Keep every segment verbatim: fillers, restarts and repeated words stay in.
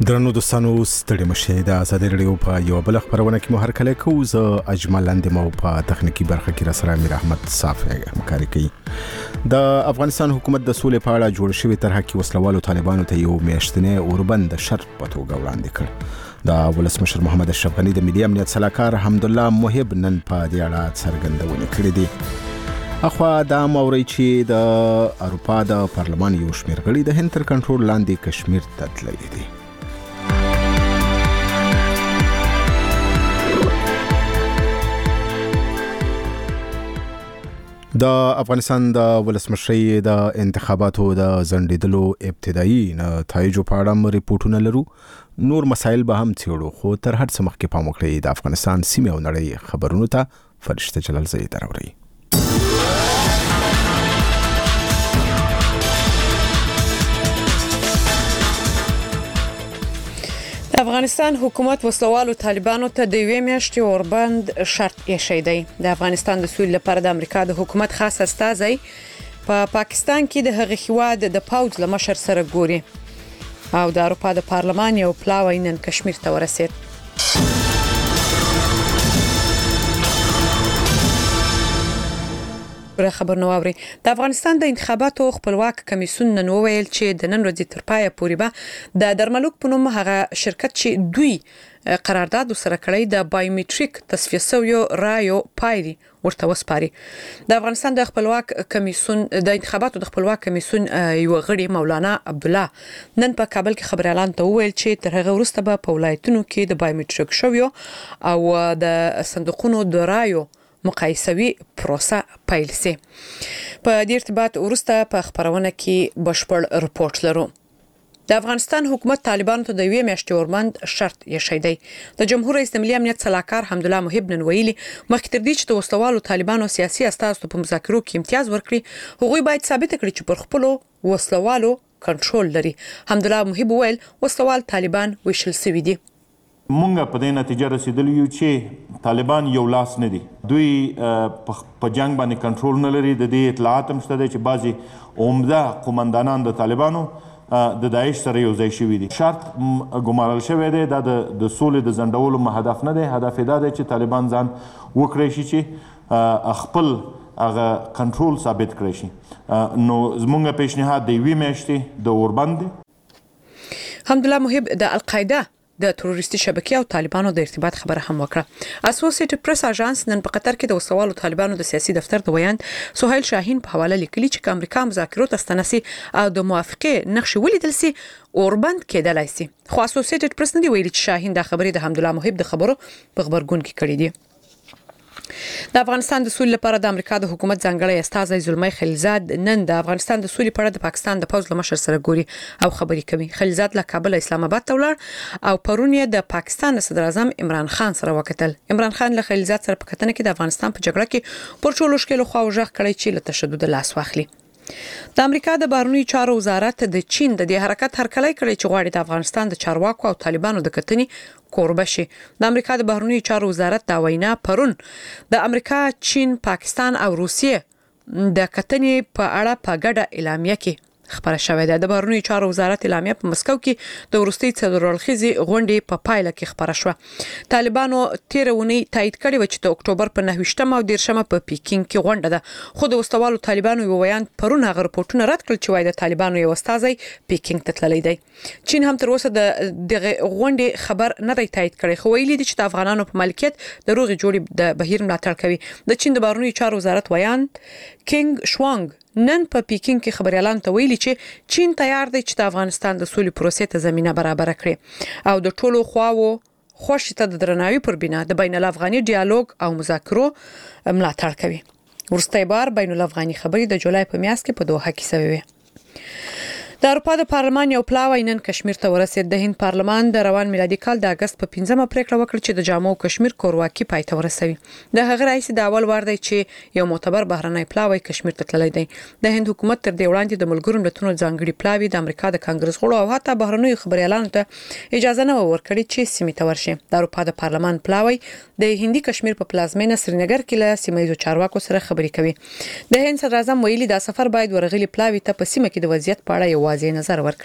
درنو دوستانو ستړي مشه د ازادي رادیو په یو بل خبرونه کې مو هر کله کو ز اجمل اند مو په تخنیکی برخه کې را سره امیر احمد صافی همکاري کوي. د افغانستان حکومت د سولې په اړه جوړ شوی طرحه کې وسلوالو طالبانو ته یو میاشتنه اوربند شرط په توګه وړاندې کړ. د ولسمشر محمد اشرف غنی د ملي امنیت سلاکار حمدالله محب نن په دې اړه څرګندونه کړې دي. اخوا دا موري چې د اروپا د پارلمان یو شمېر غړي د هند تر کنټرول لاندې کشمیر ته تللي دي. د افغانستان د ولسمشرۍ د انتخاباتو د ځنډېدلو ابتدایي نتایجو په اړه ریپورتونه لرو. نور مسایل به هم څېړو، خو تر هر څه مخکې پام وکړئ د افغانستان سیمې او نړۍ خبرونو ته. فرشته جلال زئی دراوري. افغانستان حکومت وسلوالو طالبانو ته د یوې میاشتې اوربند شرط ایښی دی. د افغانستان د سولې لپاره د امریکا د حکومت خاص استازی په پا پاکستان کې د هغې هیواد د پوځ له مشر سره ګوري او د اروپا د پارلمان یو پلاوی نن کشمیر ته ورسید. خبر نو اوري. د افغانستان د انتخاباتو خپلواک کمیسیون نن وویل چې د نن ورځې تر پایه پورې به د درملوک په نوم هغه شرکت چې دوی قرارداد سره کړی د بایومټریک تصفیه شویو رایو پایری ورته وسپاري. د افغانستان د خپلواک کمیسیون د انتخاباتو د خپلواک کمیسیون یو غړي مولانا عبدالله نن په کابل کې خبر اعلان ته وویل چې تر هغه وروسته به په ولایتونو کې د بایومټریک شویو او د صندوقونو د رایو مقایسوي پروسه پیل سي. په دې ارتباط وروسته په خبرونه کې بشپړ رپورت لرو. د افغانستان حکومت طالبانو ته د یوې میاشتې اوربند شرط ایښی دی. د جمهور رئیس د ملي امنیت سلاکار حمدالله محب نن ویلي مخکې تر دې چې د وسلوالو طالبانو سیاسي استازو په مذاکرو کې امتیاز ورکړي، هغوی باید ثابت کړي چې پر خپلو وسلوالو کنټرول لري. حمدالله محب ویل وسلوال طالبان ویشل شوي دي. مونږ په دې نتیجه رسیدلی یو چې طالبان یو لاس نه دي. دوی په جنگ باندې کنټرول نه لري. د دې اطلاعات هم شته چې بعضي عمده قومندانان د طالبانو د داعش سره یو ځای شوي دي. شرط ګمارل شوی دی دا د سولې د ځنډولو هدف نه دی. هدف دا دی چې طالبان ځان وکړی شي چې خپل هغه کنټرول ثابت کړی شي. نو زمونږ پیشنهاد د یوې میاشتې د اوربند دی. حمدالله محب د القاعده د تروریستي شبکې او طالبانو د ارتباط خبره هم وکړه. اسوسییټډ پریس اژانس نن په قطر کې د وسوالو طالبانو د سیاسي دفتر د ویاند سهیل شاهین په حواله لیکلي چې امریکا مذاکرات استنسي او د موافقه نقش ولیدل سي اوربند کېدلای سي. خو اسوسییټډ پریس نه دی ویلي چې شاهین د خبرې د حمدالله محب د خبرو په خبرګون کې کړې دي. د افغانستان د سولې لپاره د امریکا د حکومت ځانګړی استازی زلمی خلیلزاد نن د افغانستان د سولې په اړه د پاکستان د پوځ له مشر سره ګوري او خبرې کوي. خلیلزاد له کابل اسلام آباد ته ولاړ او پرون یې د پاکستان صدر اعظم عمران خان سره وکتل. عمران خان له خلیلزاد سره په کتنه کې د افغانستان په جګړه کې پر ټولو شکلو خو وژغ کړی چې له تشدد لاس واخلي. د امریکا د بهرنیو چارو وزارت د چین د دې حرکت هرکلی کړی چې غواړي د افغانستان د چارواکو او طالبانو د کتنې کوربه شي. د امریکا د بهرنیو چارو وزارت دا وینا پرون د امریکا، چین، پاکستان او روسیې د کتنې په اړه په ګډه اعلامیه کې خبره شوې ده. د بهرنیو چارو وزارت اعلامیه په مسکو کې د وروستي څلورلخیزي غونډې په پایله کې خبره شوه. طالبانو تیر ونی تایید کړی و چې د اکتوبر په نهه او دیرشمه په پیکینګ کې غونډه ده. خو د وسلوالو طالبانو یو ویاند پرون هغه رپورټونه رد کړل چې وایي د طالبانو یو استازی پیکینګ ته تللی دی. چین هم تر اوسه د دغه غونډې خبر نه دی تایید کړی، خو ویلي دي چې د افغانانو په ملکیت د روغې جوړې د بهیر ملاتړ کوي. د چین د بهرنیو چارو وزارت ویاند کینګ شوانګ نن په پیکینګ کې خبر اعلان ته ویلي چې چین تیار دی چې د افغانستان د سولې پروسې ته زمينه برابر کړي او د ټولو خواو خوښ ته د درناوي پر بنا د بین الافغاني ډیالوګ او مذاکرو ملاتړ کوي. ورسته بار بین الافغاني خبري د جولای په میاشت کې په دوحه کې شوې. د اروپا د پارلمان یو پلاوی نن کشمیر ته ورسید. د هند پارلمان د روان میلادي کال د اگست په پنځمه پریکړه وکړه چې د جامو کشمیر کورواکي پای ته ورسوي. د هغه رئیس د اول وار دی چې یو معتبر بهرنی پلاوی کشمیر ته تللی دی. د هند حکومت تر دې وړاندې د ملګرو ملتونو ځانګړي پلاوی د امریکا د کانګرس غړو او حتی بهرنیو خبريالانو ته اجازه نه ورکړي چې سیمې ته ورشي. د اروپا د پارلمان پلاوی د هندي کشمیر په پلازمینه سرینګر کې له سیمایي چارواکو سره خبرې کوي. د هند صدر اعظم ویلي دا سفر باید ورغلي پلاوی ته په سیمه کې د وضعیت په اړه یو واضح نظر ورکړي.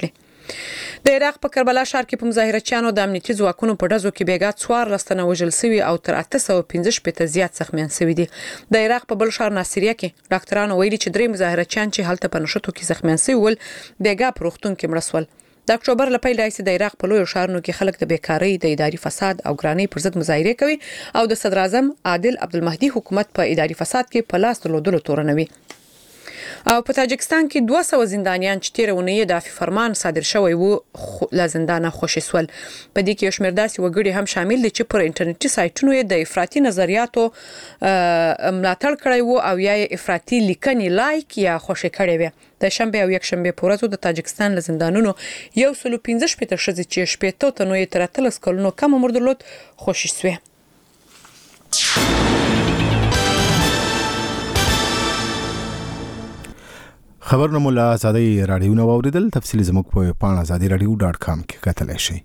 د عراق په کربلا ښار کې په مظاهرچیانو د امنیتي ځواکونو په ډزو کې بیګا څوار لستنه وژل شوي او تر اته سوه پنځه شپېته زیات زخمیان شوي دي. د عراق په بل ښار ناصریه کې ډاکټرانو ویلي چې درې مظاهرچیان چې هلته په نښتو کې زخمیان شوي ول بیګا په روغتون کې مړه شول. د اکتوبر له پیل راهیسې د عراق په لویو ښارونو کې خلک د بیکارۍ، د اداري فساد او ګرانۍ پر ضد مظاهرې کوي او د صدر اعظم عادل عبدالمهدي حکومت په اداري فساد کې په لاس درلودلو تورنوي. او په تاجکستان کې دوه سوه زندانیان چې تیر ونې د عفو فرمان صادر شوی وو له زندانه خوشي سول. په دې کې یو شمېر داسې وګړي هم شامل دي چې پر انټرنیټي سایټونو یې د افراطي نظریاتو ملاتړ کړی وو او یا افراطي لیکنې لایک یا خوشي کړی وي. د شنبه او یک شنبه په ورځو د تاجکستان له زندانونو یو سل پنځه شپېته ښځې چې شپېته تنو یې تر اتلس کلونو کم عمر درلود خوشي سوې. خبرونه مو له ازادي رادیو نو اوریدل. تفصیل زموږ په پاڼه ازادي رادیو ډاټ کام کې کتلی شئ.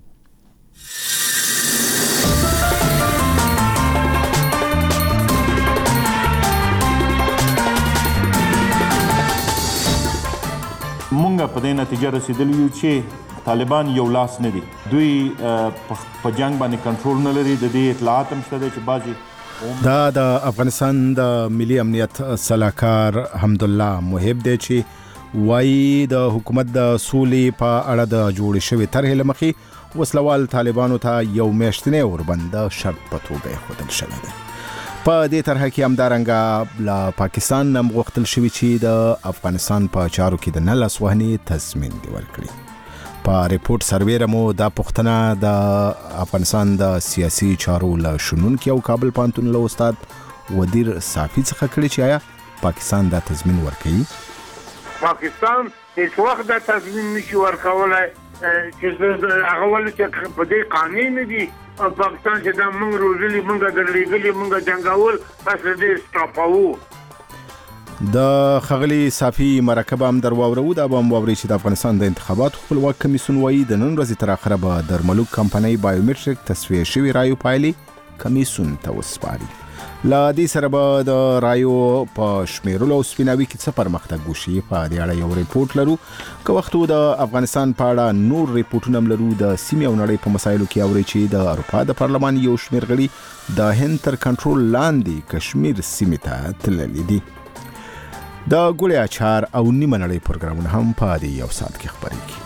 مونږ په دې نتیجه رسیدلی یو چې طالبان یو لاس نه دي. دوی په جنگ باندې کنټرول نه لري. د دې اطلاعات هم شته چې بعضي دا د افغانستان د ملي امنیت صلاحکار حمدالله محب دی چې وایي د حکومت د سولې په اړه د جوړې شوې طرحې له مخې وسلوال طالبانو ته یو میاشتنی اوربند د شرط په توګه ایښودل شوی دی. په دې طرحه کې همدارنګه له پاکستان هم غوښتل شوي چې د افغانستان په چارو کې د نه لاس وهنې تضمین دې ورکړي. په ریپورت سروې مو دا پوښتنه د افغانستان د سیاسي چارو له شنونکي او کابل پوهنتون له استاد ودیر صافي څخه کړې چې آیا پاکستان دا تضمین ورکوي؟ پاکستان هیڅ وخت دا تضمین نشي ورکولی چې هغه ولې چې په دې قانع نه دي. پاکستان چې دا موږ روزلي، موږ درلېږلي، موږ جنګول، بس دې سټاپوو. د خغلی صافي مرکبه هم در واورو. دا به هم واوري چې د افغانستان د انتخاباتو خپلواک کمیسیون وایي د نن ورځې تر اخره به د درملوک کمپنۍ بایومټریک تصفیه شوي رایو پایلې کمیسیون ته وسپاري. له دې سره به د رایو په شمیرلو او سپیناوي کې څه پرمختګ وشي. په دې اړه یو ریپورت لرو. که وخت د افغانستان په اړه نور ریپورټونه هم لرو. د سیمې او نړۍ په مسایلو کې اوري چې د اروپا د پارلمان یو شمېر غړي د هند تر کنټرول لاندې کشمیر سیمې ته تللي دي. د ګوړې اچار او نیمه نړۍ پروګرامونه هم په دې یو ساعت کې خپرېږي.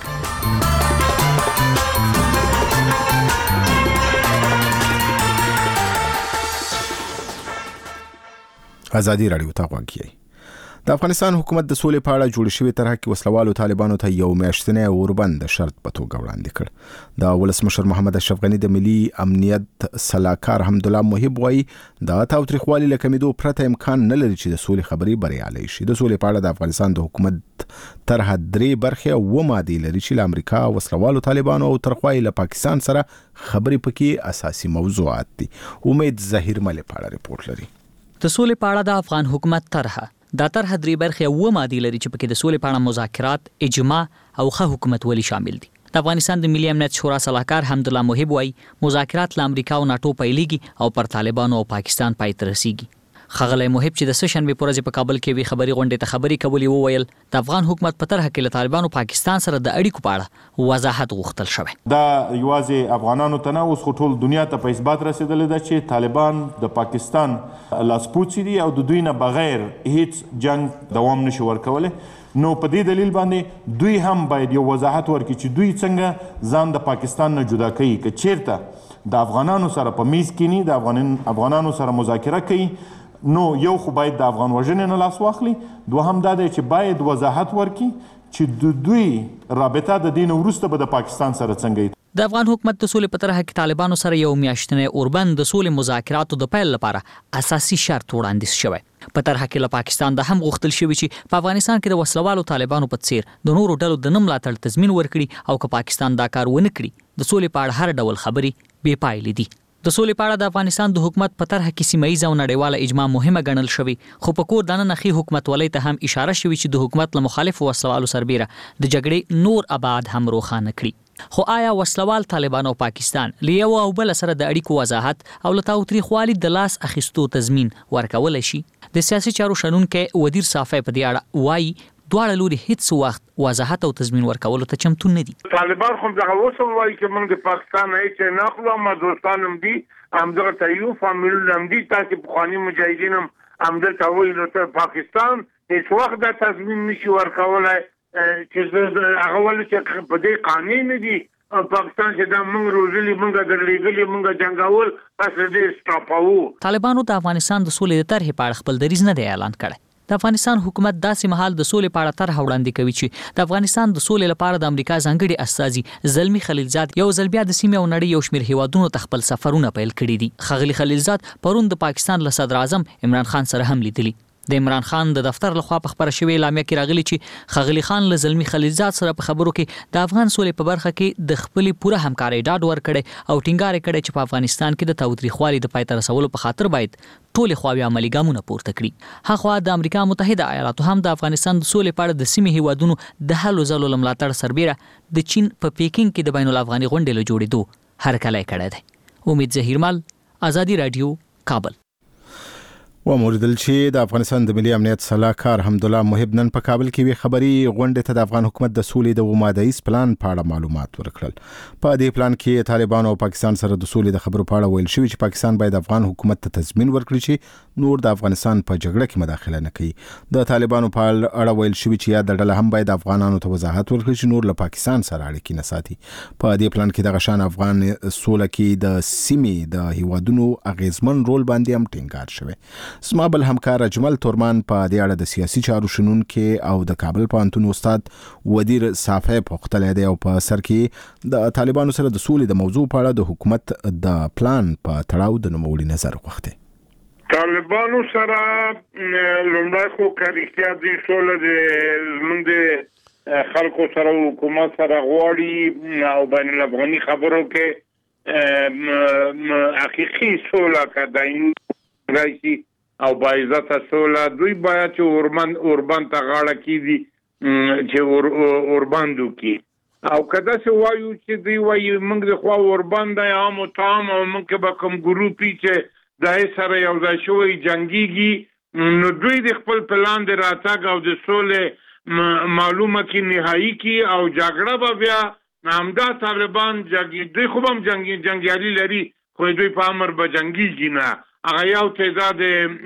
ازادي رادیو ته غوږ یئ. د افغانستان حکومت د سولې په اړه جوړ شوې طرحه کې وسلوالو طالبانو ته یو میاشتنی اوربند د شرط په توګه وړاندې کړ. د ولسمشر محمد اشرف غني د ملي امنیت صلاحکار حمدالله محب وایي د تاوتریخوالي له کمېدو پرته امکان نه لري چې د سولې خبرې بریالۍ شي. د سولې په اړه د افغانستان د حکومت طرحه درې برخې او اووه مادې لري چې له امریکا، وسلوالو طالبانو او ترخوایي له پاکستان سره خبرې پکې اساسي موضوعات دي. امید ظهیر ملي په اړه ریپورت لري. د سولې په اړه د افغان حکومت طرحه دا طرحه درې برخې او اووه مادې لري چې پکې د سولې په اړه مذاکرات، اجماع او ښه حکومتولي شامل دي. د افغانستان د ملي امنیت شورا صلاحکار حمدالله محب وایي مذاکرات له امریکا او ناټو پیلېږي او پر طالبانو او پاکستان پای ته رسیږي. خغلی محب چې د سه شنبې په ورځ په کابل کې وی خبري غونډې ته خبري کولې وویل د افغان حکومت په طرحه کې له طالبانو پاکستان سره د اړیکو په اړه وضاحت غوښتل شوی. دا یوازې افغانانو ته نه، اوس خو ټول دنیا ته په اثبات رسیدلی ده چې طالبان د پاکستان لاسپوڅي دي او د دوی نه بغیر هیڅ جنگ دوام نشي ورکولی. نو په دې دلیل باندې دوی هم باید یو وضاحت ورکړي چې دوی څنګه ځان د پاکستان نه جدا کوي. که چیرته د افغانانو سره په میز کینی، د افغانانو سره مذاکره کوي، نو یو خو باید د افغان وژنې نه لاس واخلي، دوهم دا دی چې باید وضاحت ورکړي چې د دوی رابطه د دین وروسته به د پاکستان سره څنګه وي. د افغان حکومت د سولې په طرحه کې طالبانو سره یو میاشتنی اوربند د سولې مذاکراتو د پیل لپاره اساسي شرط وړاندیز شوی. په طرحه کې له پاکستان د هم غوښتل شوی چې په افغانستان کې د وسلوالو طالبانو په څیر د نورو ډلو د نه ملاتړ تضمین ورکړي او که پاکستان دا کار ونه کړي د سولې په اړه هر ډول خبرې بې پایلې دي. د سولې په اړه د افغانستان د حکومت په طرحه کې سیمه ییزه او نړیواله اجماع مهمه ګڼل شوې، خو په کور دننه ښې حکومتولۍ ته هم اشاره شوې چې د حکومت له مخالفو وسلوالو سربیره د جګړې نور ابعاد هم روښانه کړي. خو آیا وسلوال طالبان او پاکستان له یو او بل سره د اړیکو وضاحت او له تاوتریخوالي د لاس اخیستو تضمین ورکولی شي؟ د سیاسي چارو شنونکی ودیر صافی په دې اړه وایي دواړه لوري هیڅ وخت وضاحت او تضمین ورکولو ته چمتو نه دي. طالبان خو دغه اوس وایي چې موږ د پاکستان هیڅ نه اخلو، ما دوستان هم دي همدغه تیو فامیل هم دي، تاسو پخواني مجاهدین هم همدلته وایي نو پاکستان هیڅ وخت د تضمین نشي ورکولای چې هغه ولې چې په دې قانون نه دي پاکستان چې دا موږ روزلي موږ درلېږلي موږ جنګول تاسو دې سټاپاو. طالبانو د افغانستان د سولې د طرحې په اړه خپل دریځ نه دی اعلان کړی. د افغانستان حکومت داسې مهال د سولې په اړه طرح وړاندې کوي چې د افغانستان د سولې لپاره د امریکا ځانګړي استازي زلمی خلیلزاد یو ځل بیا د سیمې او نړۍ یو شمېر هیوادونو ته خپل سفرونه پیل کړي دي. ښاغلي خلیلزاد پرون د پاکستان له صدر اعظم عمران خان سره هم لیدلي. د عمران خان د دفتر لخوا په خبره شوې اعلامیه کې راغلي چې ښاغلي خان له زلمی خلیلزاد سره په خبرو کې د افغان سولې په برخه کې د خپلې پوره همکارۍ ډاډ ورکړی او ټینګار یې کړی چې په افغانستان کې د تاوتریخوالي د پای ته رسولو په خاطر باید ټولې خواوې عملي ګامونه پورته کړي. هاخوا د امریکا متحده ایالاتو هم د افغانستان د سولې په اړه د سیمې هیوادونو د هلو ځلو له ملاتړ سربیره د چین په پیکینګ کې د بین الافغاني غونډې له جوړېدو هرکلی کړی دی. امید ظهیرمل، ازادي راډیو، کابل. و موردل چې د افغانستان د ملي امنیت صلاحکار حمدالله محب نن په کابل کې وی خبري غونډې ته د افغان حکومت د سولې د ومادهیز پلان په اړه معلومات ورکړل. په دې پلان کې طالبان او پاکستان سره د سولې د خبرو په اړه ویل شوی چې پاکستان باید افغان حکومت ته تضمین ورکړي چې نور د افغانستان په جګړه کې مداخله نه کوي. د طالبانو په اړه ویل شوی چې یا د ډله هم باید افغانانو ته وضاحت ورکړي چې نور له پاکستان سره اړیکې نه ساتي. په دې پلان کې د غشان افغان سوله کې د سیمې د هیوادونو اغیزمن رول باندې هم ټینګار شوی. سما بل همکار اجمل تورمان په دې اړه د سیاسي چارو شنونکي او د کابل پوهنتون استاد ودیر صافی پوښتلی دی او په سر کې د طالبانو سره د سولې د موضوع په اړه د حکومت د پلان په تړاو د نوموړي نظر غوښتی. طالبانو سره لومړی خو که رښتیا دې سوله د زموږ د خلکو سره حکومت سره غواړي او بین الافغاني خبرو کې حقیقي سوله که دایمي راشي او باعزته سوله، دوی باید چې اوربند اوربند ته غاړه کیدي چې اوربندو کی او کدا څه وایو چې دوی وایي موږ د خوا اوربند عام او تام او موږ به کوم ګروپي چې دای سره یو ځای شوی جنگيږي نو دوی د خپل پلان د راتګ او د سوله معلومه کی نهایی کی او جګړه به بیا همدا طالبان جنگي دوی خو هم جنگي جنگیالي لري خو دوی په امر به جنگيږي نه هغه یو تعداد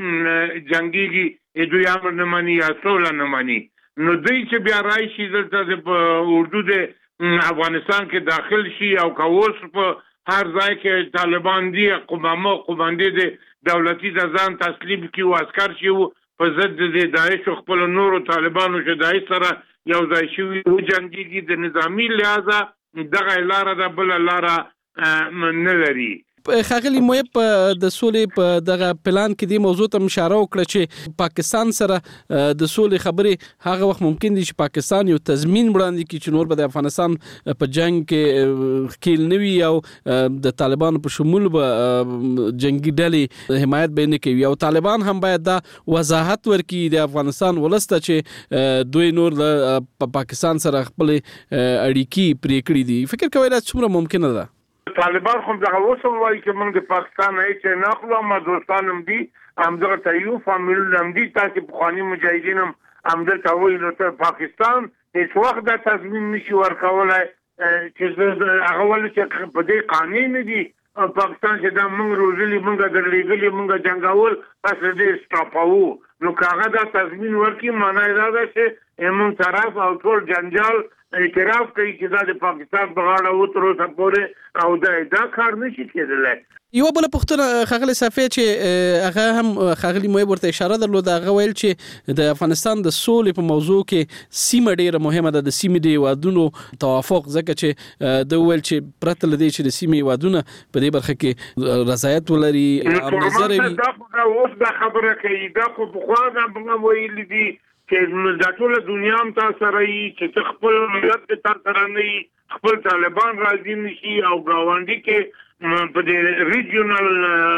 جنگيږي دوی امر نه مانی یا سوله نه مانی نو دوی چې بیا راشي دلته په اردو د افغانستان کې داخل شي او کاوس په هر ځای کې طالبان دي قومامو قوماندې د دولتي ځان تسلیم کی او عسكر شي په ضد د داعش خپل نورو طالبانو چې داعش سره یو ځای شوی او جنگيږي د نظامی لحاظه دغه لاره د بل لاره نه لري. خاغلی محب د سولې په دغه پلان کې د موضوع ته اشاره وکړه چې پاکستان سره د سولې خبرې هغه وخت ممکن دي چې پاکستان یو تضمین وړاندې کړي چې نور به د افغانستان په جنگ کې ښکیل نه وي او د طالبانو په شمول به جنگي ډلې حمایت به نه کوي او طالبان هم باید دا وضاحت ورکړي د افغانستان ولس ته چې دوی نور د پاکستان سره خپل اړیکې پرې کړي دي. فکر کوئ دا څومره ممکنه ده؟ طالبان خو دغه اوس وایي چې موږ د پاکستان هیڅ نه اخلو، ما دوستان هم دي همدغه تیو فامیل هم دي، تاسو پخواني مجاهدین هم همدلته وایي نو پاکستان هیڅ وخت د تضمین نشي ورکولای چې هغه ولې چې په دې قانون نه دي پاکستان چې دا موږ روزلي موږ درلېږلي موږ جنګول تاسو دې سټاپاو نو کاغه دا تضمین ورکړي معنی دا ده چې موږ طرف او ټول جنجال اعتراف کوي چې دا د پاکستان په غاړه وترو سپورې او دا دا کار نشي کېدلی. یو بل پوښتنه خاغلی صافی چې هغه هم خاغلی محب ورته اشاره درلوده، هغه ویل چې د افغانستان د سولې په موضوع کې سیمه ډیره مهمه ده، د سیمې د هیوادونو توافق، ځکه چې د ویل چې پرته له دې چې د سیمې هیوادونه په دې برخه کې رضایت ولري او نظر وي. دا اوس دا خبره کوي دا خو پخوا دا ویلي دي چې د ټول دنیا هم تاسو سره یي چې خپل ملت ته سره نه خپل طالبان راځي نشي او گاونډي کې په دې ریجنل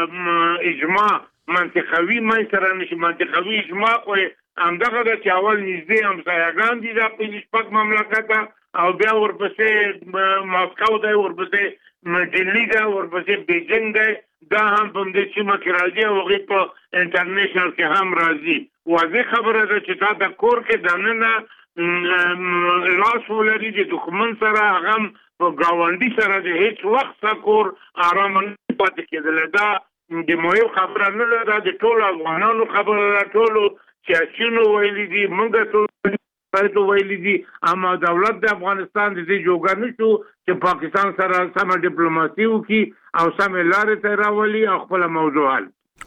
اجماع منطقوي مې سره نشي منطقوي اجماع خو همدغه د چاول نږدې هم سایګان دي د پنځپک مملکت او بیا ورپسې ماسکو دی ورپسې دلی دی ورپسې بیجینګ دی دا هم په دې چې مکه راځي او غي په انټرنیشنل کې هم راځي. واضح خبره ده چې تا د کور کې دننه لاس ولري د دښمن سره هغه په گاونډي سره د هیڅ وخت سکور آرام نه پاتې کېدل. دا د مهم خبره نه ده، د ټولو افغانانو خبره ده، ټولو سیاسیونو ویلي دي، موږ ټول ته ویلي دي، اما دولت د افغانستان د دې جوګه نشو چې پاکستان سره سمه ډیپلوماسي وکړي او سمې لارې ته راولي او خپله موضوع حل.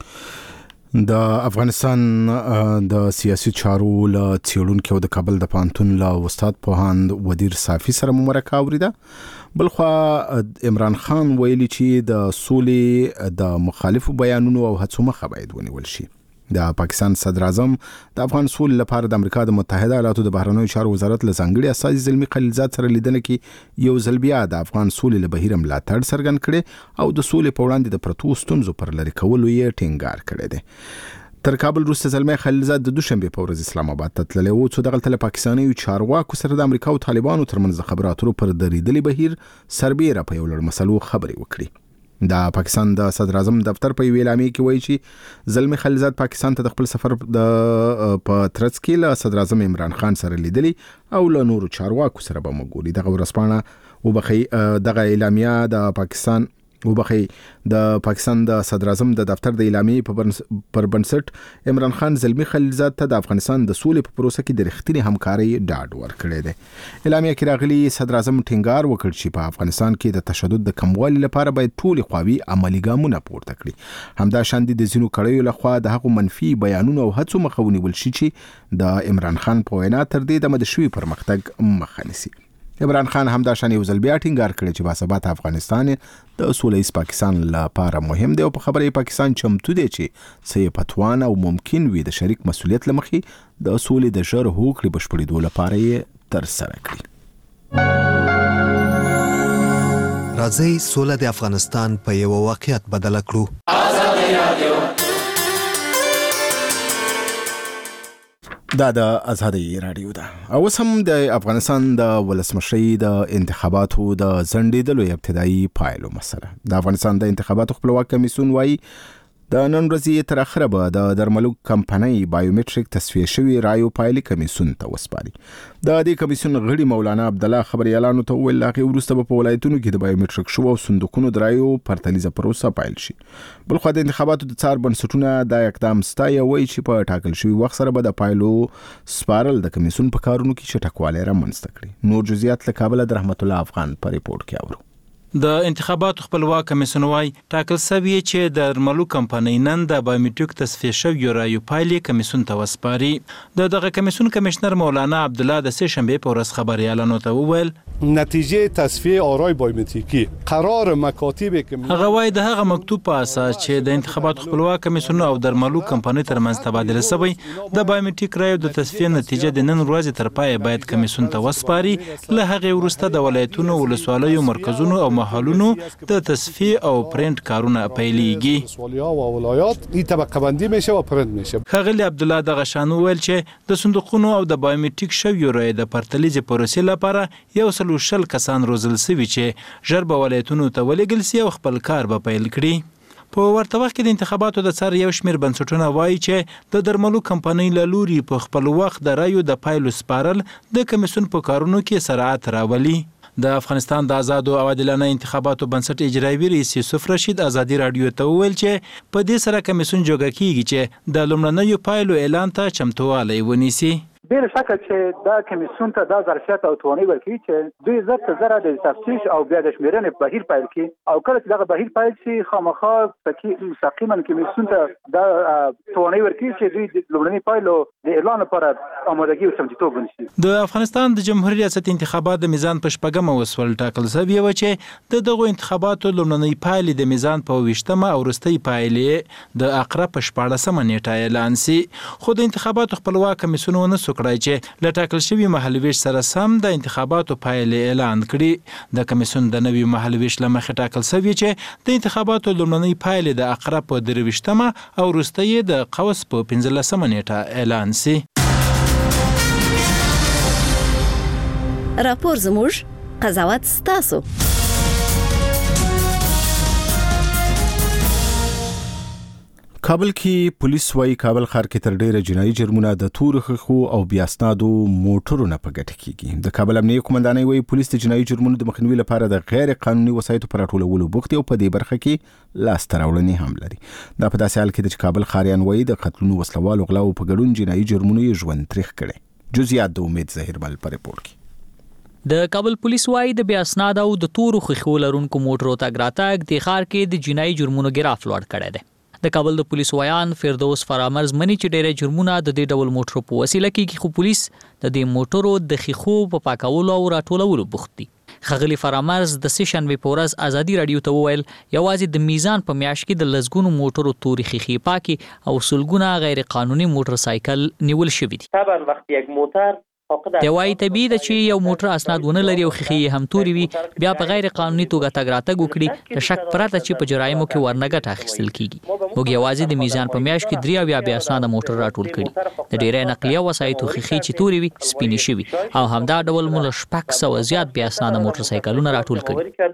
د افغانستان د سیاسي چارو له څېړونکي او د کابل د پوهنتون له استاد پوهاند ودیر صافي سره مو مرکه اورېده. بلخوا عمران خان ویلي چې د سولې د مخالفو بیانونو او هڅو مخه باید ونیول شي. د پاکستان صدر اعظم د افغان سولې لپاره د امریکا د متحده ایالاتو د بهرنیو چارو وزارت له ځانګړي استازي زلمي خلیلزاد سره لیدنه کې یو ځل بیا د افغان سولې له بهیر ملاتړ څرګند کړي او د سولې په وړاندې د پرتو ستونزو پر لرې کولو یې ټینګار کړی دی. تر کابل وروسته زلمي خلیلزاد د دوشنبه په ورځ اسلام آباد ته تللی و چې دغلته له پاکستاني چارواکو سره د امریکا او طالبانو ترمنځ د خبرو اترو پر درېدلي بهیر سربېره په یو لړ مسلو خبرې وکړي. د پاکستان د صدر اعظم دفتر په ویل اعلامیه کې وایي چې زلمي خلیلزاد پاکستان ته د خپل سفر د په ترڅ کې له صدر اعظم عمران خان سره لیدلی او له نورو چارواکو سره به مګوري. دغه ورځپاڼه وبخي دغه اعلامیه د پاکستان وبخي د پاکستان د صدر اعظم د دفتر د اعلامیې پر بنسټ عمران خان زلمي خلیلزاد ته د افغانستان د سولې په پروسه کې د رښتینې همکارۍ ډاډ ورکړی دی. اعلامیه کې راغلي صدر اعظم ټینګار وکړ چې په افغانستان کې د تشدد د کموالي لپاره باید ټولې خواوې عملي ګامونه پورته کړي. همدا شان د ځینو کړیو لخوا د هغو منفي بیانونو او هڅو مخه ونیول شي چې د عمران خان په وینا تر دې دمه د شوي پرمختګ مخه نیسي. عمران خان همدا شان یو ځل بیا ټینګار کړی چې باثباته افغانستان د سولهییز پاکستان لپاره مهم دی او په خبره پاکستان چمتو دی چې څه پتوان او ممکن وي د شریک مسؤلیت لمخې د سولې د ژر هوکړې بشپړېدو لپاره یې ترسره کړي. راځئ سوله د افغانستان په یو واقعیت بدل کړو. دا د آزادۍ رادیو ده. اوس هم د افغانستان د ولسمشرۍ د انتخاباتو د ځنډېدلو ابتدایي پایلو مسله. د افغانستان د انتخاباتو خپلواک کمیسیون وایي د نن ورځې تر اخره به د درملو کمپنۍ بایومټریک تصفیه شوی رایو پایلې کمیسیون ته وسپاري. د دې کمیسیون غړي مولانا عبدالله خبريالانو ته ویل هغه وروسته په ولایتونو کې د بایومټریک شو او صندوقونو د رایو پرتلیزه پروسه پایل شي. بلخو د انتخاباتو د څار بنسټونه د اقدام ستایي وایي چې په ټاکل شوی وخت سره به د پایلو سپارل د کمیسیون په کارونو کې چټکوالی رامنځته کړي. نور جزئیات له کابل د رحمت الله افغان په ریپورت کې اورو. د انتخاباتو خپلواک کمیسیون وايي ټاکل شوی چې د درملو کمپنۍ نن د بایومټریک تصفیه شوی رایو پایلې کمیسیون ته وسپاري. د دغه کمیسیون کمشنر مولانا عبدالله د سه شنبه په ورځ خبريالانو ته وویل نتیجه تصفیه آرای بایومتریکی قرار مکاتب هغه وايي د هغه مکتوب په اساس چې د انتخاباتو خپلواک کمیسیون او درملو کمپنۍ ترمنځ تبادله شوی د بایومټریک رایو د تصفیه نتیجه د نن ورځې تر پای باید کمیسیون ته وسپاري. له هغه وروسته د ولایتونو ولسوالیو مرکزونو او محلونو د تصفیه او پرینټ کارونه پیلېږي. ښاغلي عبدالله دغه شان وویل چې د صندوقونو او د بایومټریک شویو رایو د پرتلیزې پروسې لپاره یو سل شل کسان روزل شوي چې ژر به ولایتونو ته ولېږل شي او خپل کار به پیل کړي. په ورته وخت کې د انتخاباتو د څار یو شمېر بنسټونه وایي چې د درملو کمپنۍ له لوري په خپل وخت د رایو د پایلو سپارل د کمیسیون په کارونو کې سرعت راولي. د افغانستان د آزادو او عادلانه انتخاباتو بنسټ اجرایي رئیس یوسف رشید آزادي رادیو ته وویل چې په دې سره کمیسیون جوړه کیږي چې د لومړنیو پایلو اعلان ته چمتووالی ونیسي. بل شکه چې دا کمیسیون ته دا ظرفیت او توانایي ورکړي چې دوی زر ته زره د تفتیش او بیا د شمیرنې بهیر پیل کړي او کله چې دغه بهیر پیل شي خامخا مستقیما کمیسیون ته دا توانایي ورکړي چې دوی د لومړني پایلو د اعلان لپاره آمادګي او چمتوتوب ونیسي. د افغانستان د جمهوریت ریاست انتخابات د میزان په شپږمه وسول ټاکل شوی و چې د دغو انتخاباتو لومړنۍ پایلې د میزان په ویشتمه او وروستۍ پایلې د اقرب په شپاړسمه نیټه اعلان شي. خو د انتخاباتو خپلواک کمیسیون ونه سو کړی چې له ټاکل شوي مهالویش سره سم د انتخاباتو پایلې اعلان کړي. د کمیسیون د نوي مهالویش له مخې ټاکل شوی چې د انتخاباتو لومړنۍ پایلې د اقرب په درویشتمه او وروستۍ د قوس په پنځلسمه نیټه اعلان شي. راپور زموږ قضاوت ستاسو. کابل کې پولیس وايي کابل ښار کې تر ډیره جنایي جرمونه د تور خخو او بیا اسنادو موټرو نه په ګټه کیږي. د کابل امنیه قومندانۍ وايي پولیس د جنایي جرمونو د مخنیوي لپاره د غیر قانوني وسایطو پر راټولولو بوخت او په دې برخه کې لاس ته راوړنې هم لري. دا په داسې حال کې د کابل ښاریان وايي د قتلونو وسلوالو غلاو په ګډون جنایي جرمونو یې ژوند تریخ کړي. جزئیات د امید ظاهرمل په ریپورت کې. د کابل پولیس وايي د بیا اسناد او د تورو خخو لرونکو موټرو تګ راتګ د ښار کې د جنایي جرمونو ګراف لوړ کړی دی. د کابل د پولیس وایان فردوس فرامرز منی چې ډېر جرمونه د دې ډول موټرو په وسیله کې خو پولیس د دې موټرو د خخو په پاکولو او راټولولو بوخت دي. خغلی فرامرز د سیشن وی پورز ازادي رادیو ته وویل یوازې د میزان په میاشت کې د لزګونو موټرو توري خخي پاکي او سلګونه غیر قانوني موټر سایکل نیول شوی دي. طبعا وقتی یک موټر د وای طبيعي د چې یو موټر اسناد ونه لري او خخي هم توري وي بیا په غیر قانوني توګه تګ راتګ وکړي د شک پرته چې په جرایمو کې ورنګټ اخیستل کیږي. موږ یوازې د میزان په میاشت کې دریا بیا بیا اسناد موټر راټول کړي. د ډیره نقلیه وسایطو خخي چې توري وي سپینې شوي او همدا ډول مول شپږ سوه زیات بیا اسناد موټر سایکلونه راټول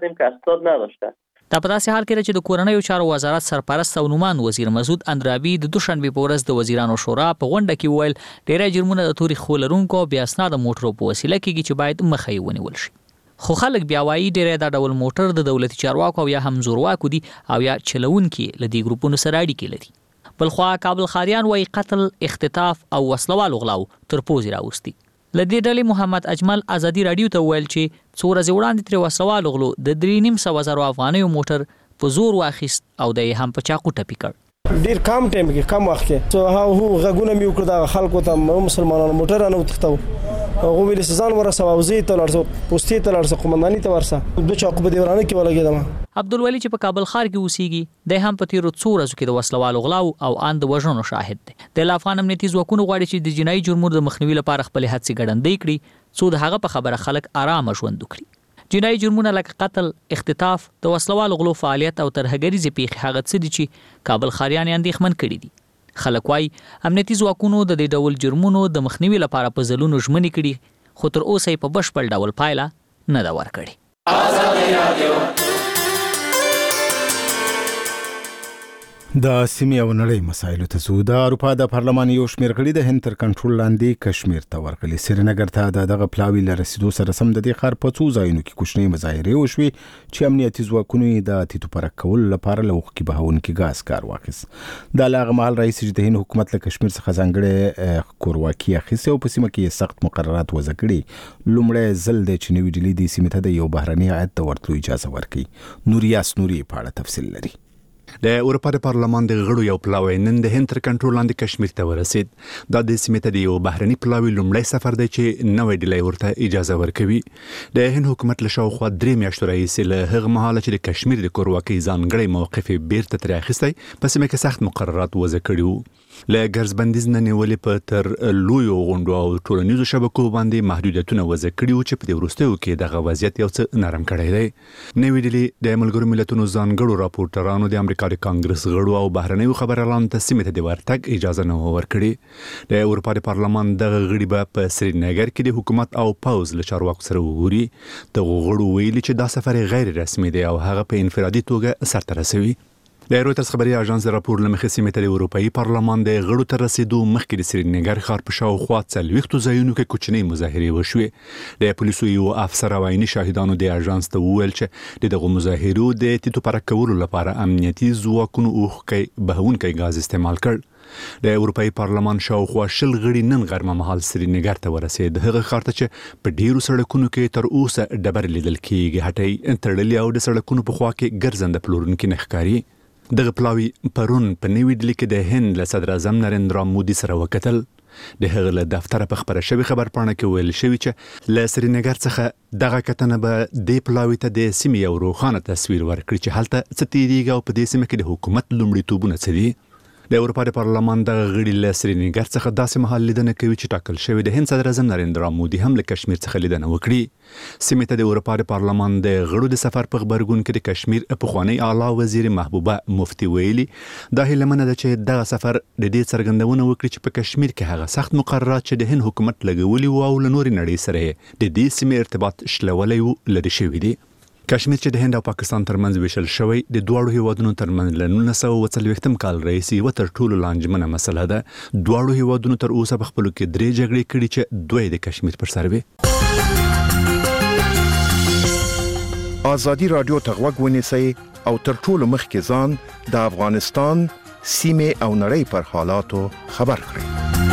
کړي. دا په داسې حال کې چې د کورنیو چارو وزارت سرپرست او نومان وزیر مسعود اندرابي د دوشنبه په ورځ د وزیرانو شورا په غونډه کې ویل ډیری جرمونه د توري خولرونکو بیا اسناد موټرو په وسیله کېږي چې باید مخې ونیول شي. خو خلک بیا وایي ډیری دا ډول موټر د دولتي چارواکو یا هم زورواکو دي او یا چلونکي لدی ګروپونو سره اړیکې لري. بلخوا کابل ښاریان وایي قتل، اختطاف او وسلوال غلاو تر پوزې راوستي. لدې ډلې محمد اجمل ازادي رادیو ته ویل چې څو ورځې وړاندې تر وسوال غلو د درې نیم سوه زره افغانیو موټر په زور واخیست او د هم په چاقو ټپي کړ. ډیر کم ټایم کې کم وخت کې سو ها هو غږونه مې وکړ د خلکو ته مسلمانانو موټر نه وتښتو هغه ویل سزان ورسو او زی ته لارسو پوسټي ته لارسو قومنداني ته ورسه دوه چاقو په دیورانه کې ولګیدم. عبدالولي چې په کابل ښار کې اوسېږي د هم په تیرو څو ورځو کې د وسلوالو غلاو او ان د وژنو شاهد دی. د افغان امنیتي ځواکونو غواړي چې د جنایي جرمونو د مخنیوي لپاره خپل هڅې ګړندۍ کړي څو د هغه په خبره خلک آرام ژوند وکړي. جنایي جرمونه لکه قتل، اختطاف، د وسلوالو غلو فعالیت او ترهګریزې پیښې هغه څه دي چې کابل ښاریان اندېښمن کړي دي. خلک وايي امنیتي ځواکونو د دې ډول جرمونو د مخنیوي لپاره په ځلونو ژمنې کړي خو تر اوسه په بشپړ ډول پایله نه ده ورکړې. د سیمې او نړۍ مسایلو ته ځو. د اروپا د پارلمان یو شمېر غړي د هند تر کنټرول لاندې کشمیر ته ورغلي. سرینګر ته د دغه پلاوي له رسیدو سره سم د دې ښار په څو ځایونو کې کوچنۍ مظاهرې وشوې چې امنیتي ځواکونو یې د تیتو پرک کولو لپاره له اوښکې بهونکي ګاز کار واخیست. دا له هغه مهال راهیسې چې د هند حکومت له کشمیر څخه ځانګړې کورواکي اخیستې او په سیمه کې سخت مقررات وضع کړي. لومړی ځل دی چې نوې ډیلي دې سیمې ته د یو بهرني هیات ته ورتلو اجازه ورکړي. نوریاس نوري په اړه تفصیل لري. د اروپا د پارلمان د غړو یو پلاوی نن د هند تر کنټرول لاندې کشمیر ته ورسید. دا د سیمې ته د یو بهرني پلاوی لومړی سفر دی چې نوې ډیلي ورته اجازه ورکوي. د هند حکومت له شاوخوا درې میاشتو راهیسې له هغه مهاله چې د کشمیر د کورواکۍ ځانګړی موقف یې بیرته ترې اخیستی په سیمه کې سخت مقررات وضع کړي وو. له ګرځبندیز نه نیولې په تر لویو غونډو او ټولنیزو شبکو باندې محدودیتونه وضع کړي وو چې په دې وروستیو کې دغه وضعیت یو څه نرم کړی دی. نوې ډیلي د ملګرو ملتونو ځانګړو راپورټرانو د امریکا د کانګرس غړو او بهرنیو خبريالانو ته سیمې ته د ورتګ اجازه نه ورکړي. د اروپا د پارلمان دغه غړي به په سرینګر کې د حکومت او پوز له چارواکو سره وګوري. د غړو ویلي چې دا سفر غیر رسمي دی او هغه په انفرادي توګه سرته رسوي. د رویټرز خبري اژانس راپور لمخې سیمې ته د اروپאי پارلمان د غړو تر رسیدو مخکې د سرینګر ښار په شاوخوا څلوېښتو ځایونو کې کوچنۍ مظاهرې وشوې. د پولیسو یو افسر او عیني شاهدانو د اژانس ته وویل چې د دغو مظاهرو د تیتو پرک کولو لپاره امنیتي ځواکونو اوښکې بهونکی ګاز استعمال کړ. د اروپאי پارلمان شاوخوا شل غړي نن غرمه مهال سرینګر ته ورسید. هغه ښار ته چې په ډیرو سړکونو کې تر اوسه ډبرې لیدل کېږي، هټۍ تړلې او د سړکونو په خوا کې ګرځنده پلورونکي نه ښکاري. دغه پلاوی پرون په نوې ډیلي کې د هند له صدر اعظم نریندرا مودي سره وکتل. د هغه له دفتر په خبره شوی خبرپاڼه کې ویل شوی چې له سرینګر څخه دغه کتنه به د پلاوی ته د سیمې یو روښانه تصویر ورکړي چې هلته څه تیریږي او په دې سیمه کې د حکومت لومړیتوبونه څه دي. د اروپا د پارلمان د غړي له سرینګر څخه داسې مهال لیدنه کوي چې ټاکل شوی د هند صدر اعظم نریندرا مودي هم له کشمیر څخه لیدنه وکړي. سیمې ته د اروپا د پارلمان د غړو د سفر په خبرګون کې د کشمیر پخوانی اعلی وزیر محبوبه مفتی ویلي دا هیلمنه ده چې دغه سفر د دې څرګندونه وکړي چې په کشمیر کې هغه سخت مقررات چې د هند حکومت لګولي وو او له نورې نړۍ سره د دې سیمې ارتباط شلولی وو لري شوی دي. کشمیر چې د هند او پاکستان ترمنځ ویشل شوی د دواړو هیوادونو ترمنځ له نولس سوه اووه څلوېښتم کال راهیسې یوه تر ټولو لانجمنه مسله ده. دواړو هیوادونو تر اوسه په خپلو کې درې جګړې کړي چې دوی د کشمیر پر سر وې. ازادي راډیو ته غوږ ونیسئ او تر ټولو مخکې ځان د افغانستان سیمې او نړۍ پر حالاتو خبر کړئ.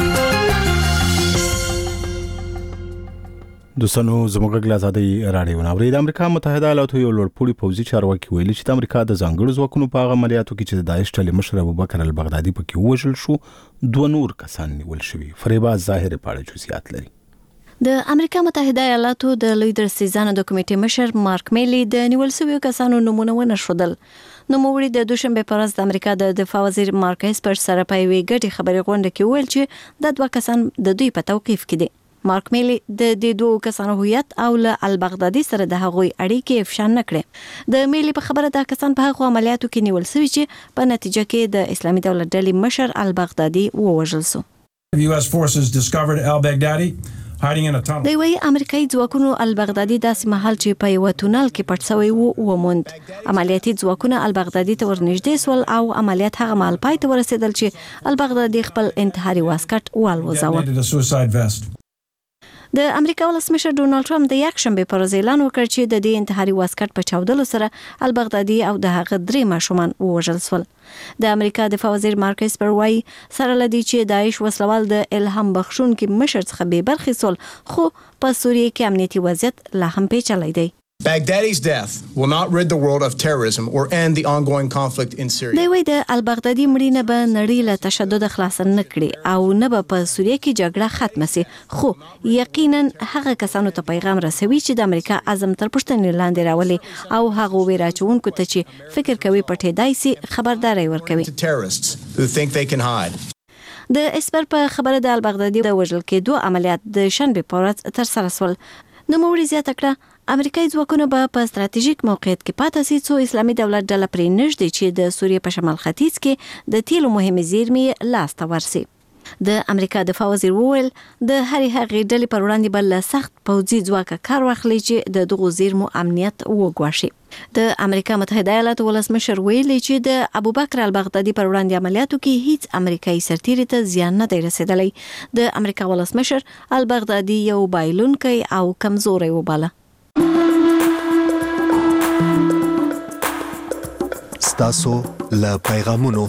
دوستانو زموږ غږ آزادي راډیو ناوړي د امریکا متحده ایالاتو یو لوړپوړي پوځي چارواکي ویلي چې د امریکا د ځانګړو ځواکونو په هغه عملیاتو کې چې د داعش ډلې مشر ابوبکر البغدادي پکې وژل شو دوه نور کسان نیول شوي. فریبا ظاهر په اړه جزئیات لري. د امریکا متحده ایالاتو د لوی درسیزانو د کمیټې مشر مارک میلی د نیول شویو کسانو نومونه ونښودل. نوموړي د دوشنبه په ورځ د امریکا د دفاع وزیر مارک اسپر سره په یوې ګډې خبرې غونډه کې ویل چې د دوه کسان د دوی په توقیف کې دي. مارک میلی د دې دوه کسانو هویت او له البغدادي سره د هغوی اړیکې افشا نه کړې. د میلی په خبره دا کسان په هغو عملیاتو کې نیول شوي چې په نتیجه کې د اسلامي دولت ډلې مشر البغدادي ووژل شو. U S forces discovered al-Baghdadi hiding in a tunnel. د وی امریکایي ځواکونو البغدادي داسې مهال چې په یو تونل کې پټ شوی وو وموند. عملیاتي ځواکونه البغدادي ته ورنږدې سول او عملیات هغه مهال پای ته ورسېدل چې البغدادي خپل انتحاري واسکټ والوځاوه. د امریکا ولسمشر ډونالد ټرمپ د یکشنبه پر ورځ اعلان وکړ چې د دې انتحاري واسکټ په چاودلو سره البغدادي او د هغه درې ماشومان ووژل شول. د امریکا دفاع وزیر مارک اسپر وايي سره لدی چې داعش وسلوال د الهام بخښونکي مشر څخه بې برخې سول، خو په سوریه کې امنیتي وضعیت لا هم پیچلی دی. Baghdadi's death will not rid the world of terrorism or end the ongoing conflict in Syria. دی وی د البغدادي مړینه به نړۍ له تشدد خلاص نه کړي او نه به په سوریه کې جګړه ختمه شي، خو یقینا هغه کسانو ته پیغام رسوي چې د امریکا عزم تر پوښتنې لاندې راولي او هغه ویرا چونکو ته چې فکر کوي پټېدای شي خبرداري ورکوي. Terrorists who think they can hide. د اسپر په خبره د البغدادي د وژل کېدو عملیات د شنبه په ورځ ترسره شول. نوموړي زیاته کړه امریکایي ځواکونه به په ستراتیژیک موقعیت کې پاتې شي څو اسلامي دولت ډله پرې نږدې چې د سوریې په شمال ختیځ کې د تیلو مهمې زیرمې لاسته ورسي. د امریکا دفاع وزیر وویل د هرې هغې ډلې پر وړاندې به له سخت پوځي ځواکه کار واخلي چې د دغو زیرمو امنیت وګواښي. د امریکا متحده ایالاتو ولسمشر ویلي چې د ابوبکر البغدادي پر وړاندې عملیاتو کې هیڅ امریکایي سرتیري ته زیان نه دی رسیدلی. د امریکا ولسمشر البغدادي یو بایلونکی او کمزوری وباله. ستاسو له پیغامونو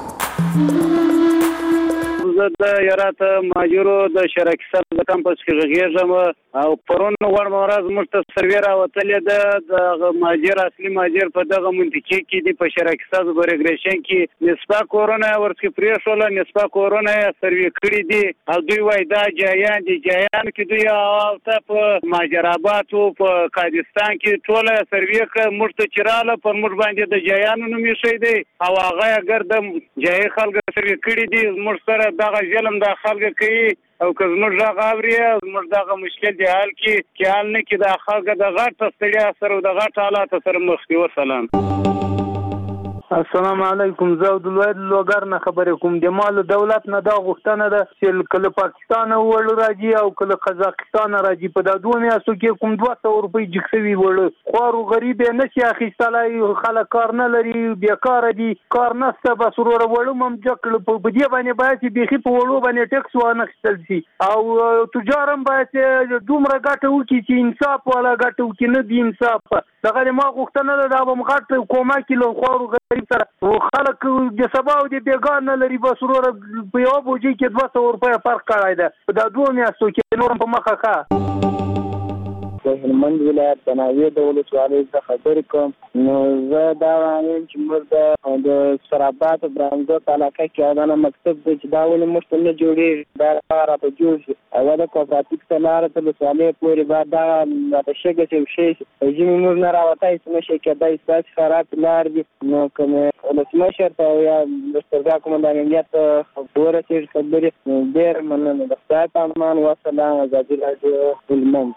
زه د یارات ماجرو د شرکسل د کمپس کې غږیږم او پرون غوړم ورځ موږ ته سروې راوتلې ده د ماجر اصلي ماجر په دغه منطقې کې دی په شرکسل برګریشن کې نسبه کورونه ورڅ پریښول نسبه کورونه سروې کړې دي او دوی وای دا جایان دي جایان کې دوی او ته په ماجرابات او په کاردستان کې ټوله سروې موږ ته چراله پر موږ باندې د جایانو نوم یې شي دی او هغه اگر د جای خلک سروې کړې دي موږ سره دغه ظلم د خلک کوي او که زموږ دغه اوري زموږ دغه مشکل دی حل کې کې حل نه کې د خلک د غټ ستړیا سره د غټ حالات سره مخ دي. وسلام. السلام علیکم. زه عبدالواحد لوګر نه خبرې کوم. د مال دولت نه دا غوښتنه ده چې کله پاکستان وړ راځي او کله قزاقستان راځي په دا دوه میاشتو کې کوم دوه سوه روپۍ جګسوي وړ خور غریب نه شي اخیستلای خلک کار نه لري بیکاره دي کار نشته بس ورور وړو مم جکل په دې باندې باید بيخي په وړو باندې ټیکس وانه خپل شي او تجارم باید دومره ګټه وکړي چې انصاف ولا ګټه وکړي نه دی انصاف دغه ما غوښتنه ده دا به مغټ کومه کیلو خور غریب سره خلک د سبا او د بیګان نه لري بس ورور په یو بوجي کې دوه سوه روپۍ فرق کړای ده دا دوه میاشتو کې نور په مخه ښه. د هلمند ولایت د ناوې د ولسوالۍ څخه خبرې کوم. نو زه دا وایم چې موږ د سرابات او برانزوت علاقه کې اودانه مکتب دی چې دا ولې موږ ته نه جوړېږي دا راته جوړ شي او د کوپراتیف ته لاره تر ولسوالۍ پورې باید دغه راته شګه چې وشي ژمې موږ نه راوتی څه نه شي کېدای ستاسې خراب لار دي. نو که مې ولسمشر ته یا دسترګاه قومندان امنیت ته ورسېږي خبرې نو ډېر مننه د خدای په امان. وسلام. ازادي راډیو هلمند.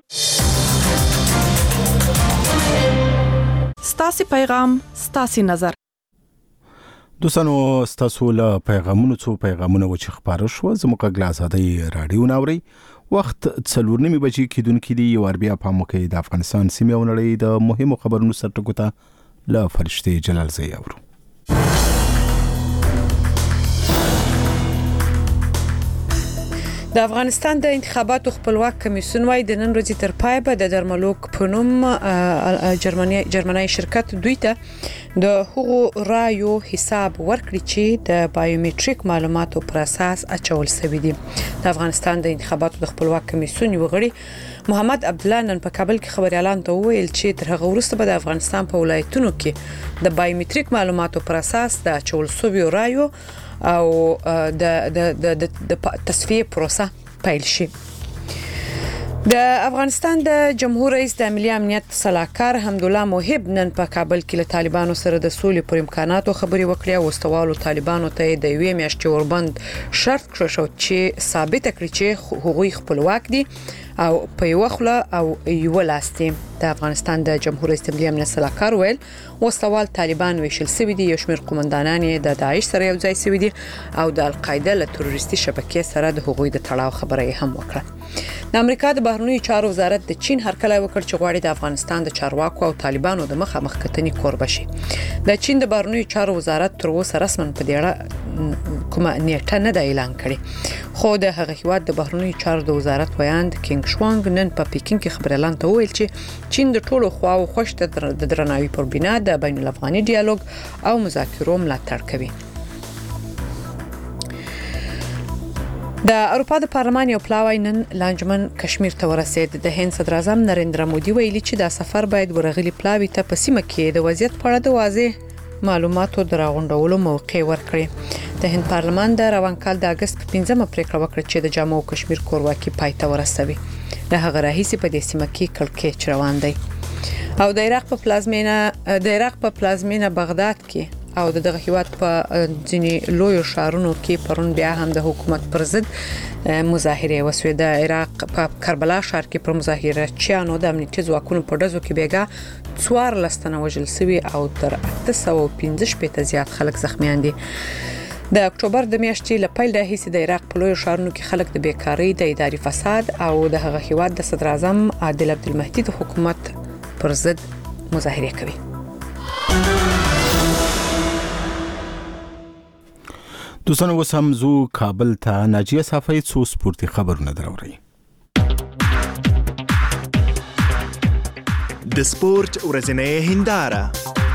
ستاسې پیغام ستاسې نظر. دوستانو ستاسو له پیغامونو څو پیغامونه و چې خبرو شو زموږ غلا آزادۍ رادیو ناوري وخت څلور نیمه بجې کېدونکې دی یو بیا په موقع د افغانستان سیمه او نړۍ د مهمو خبرونو سرټکو ته له فرشتي جلال زی اورو. د افغانستان د انتخاباتو خپلواک کمیسیون وايي د نن ورځې تر پای به د درملوک په نوم جرمني جرمني شرکت دوی ته د هغو رایو حساب ورکړي چې د بایومټریک معلوماتو پر اساس اچول شوی دي. د افغانستان د انتخاباتو د خپلواک کمیسیون یو غړي محمد عبد الله نن په کابل کې خبريالان ته وویل چې تر هغه وروسته به د افغانستان په ولایتونو کې د بایومټریک معلوماتو پر اساس د اچول شوی رایو او د د د د تصفیه پروسه پیل شي. د افغانستان د جمهور رئیس د ملي امنیت صلاحکار حمدالله محب نن په کابل کې له طالبانو سره د سولې پر امکاناتو خبري وکړې او استوالو طالبانو ته د یوې میاشتې وربند شرط کړ شو چې ثابت کړي چې حقوقي خپلواک دي او په یو خله او یو لاستي. د افغانستان د جمهور رئیس د ملي امنیت صلاحکار ویل وسوال طالبان ویشل سوي دي یو شمېر قومندانان د داعش سره یو ځای سوي دي او د القاعده له تروریستي شبکې سره د حقوقي د تړاو خبره هم وکړه. د امریکا د بهرنیو چارو وزارت د چین هرکلی وکړ چې غواړي د افغانستان د چارواکو او طالبانو د مخامخ کتنې کوربه شي. د چین د بهرنیو چارو وزارت تر اوسه رسماً په دې اړه کومه نیټه نه ده اعلان کړې خو د هغه هیواد د بهرنیو چارو د وزارت ویاند کینګ شوانګ نن په پیکینګ کې خبريالان ته وویل چې چین د ټولو خواو خوشته د درناوي پر بنا د بین الافغاني ډیالوګ او مذاکرو ملاتړ کوي. د اروپا د پارلمان یو پلاوی نن لانجمن کشمیر ته ورسید. د هند صدر اعظم نریندرا مودي ویلي چې دا سفر باید ورغلي پلاوی ته په سیمه کې د وضعیت په اړه د واضح معلوماتو دراغونډولو موقع ورکړي. د هند پارلمان د روان کال د اگست په پنځمه پریکړه وکړه چې د جامو کشمیر کورواکي پای ته ورسوي. د هغه راهیسي په دې سیمه کې کړکېچ روان دی او د عراق په پلازمینه د عراق په پلازمینه بغداد کې او دغه هیواد په ځینې لوی شهرونو کې پرون بیا هم د حکومت پر ضد مظاهره وسوي. د عراق په کربلا ښار کې پر مظاهرچیانو د امنیتي ځواکونو په ډزو کې بیګا څوارلس تنه وژل شوي او تر اته سوه پنځه شپېته زیات خلک زخمیان دي. د اکتوبر د میاشتې له پیل راهیسې د عراق په لوی شهرونو کې خلک د بیکاری د اداري فساد او د هغه هیواد د صدر اعظم عادل عبدالمهدي د حکومت پر ضد مظاهره کوي. دوستانو وسم زو کابل ته ناجیه صافی څو سپورتي خبرونه دراوړي. د سپورت ورځنۍ هنداره.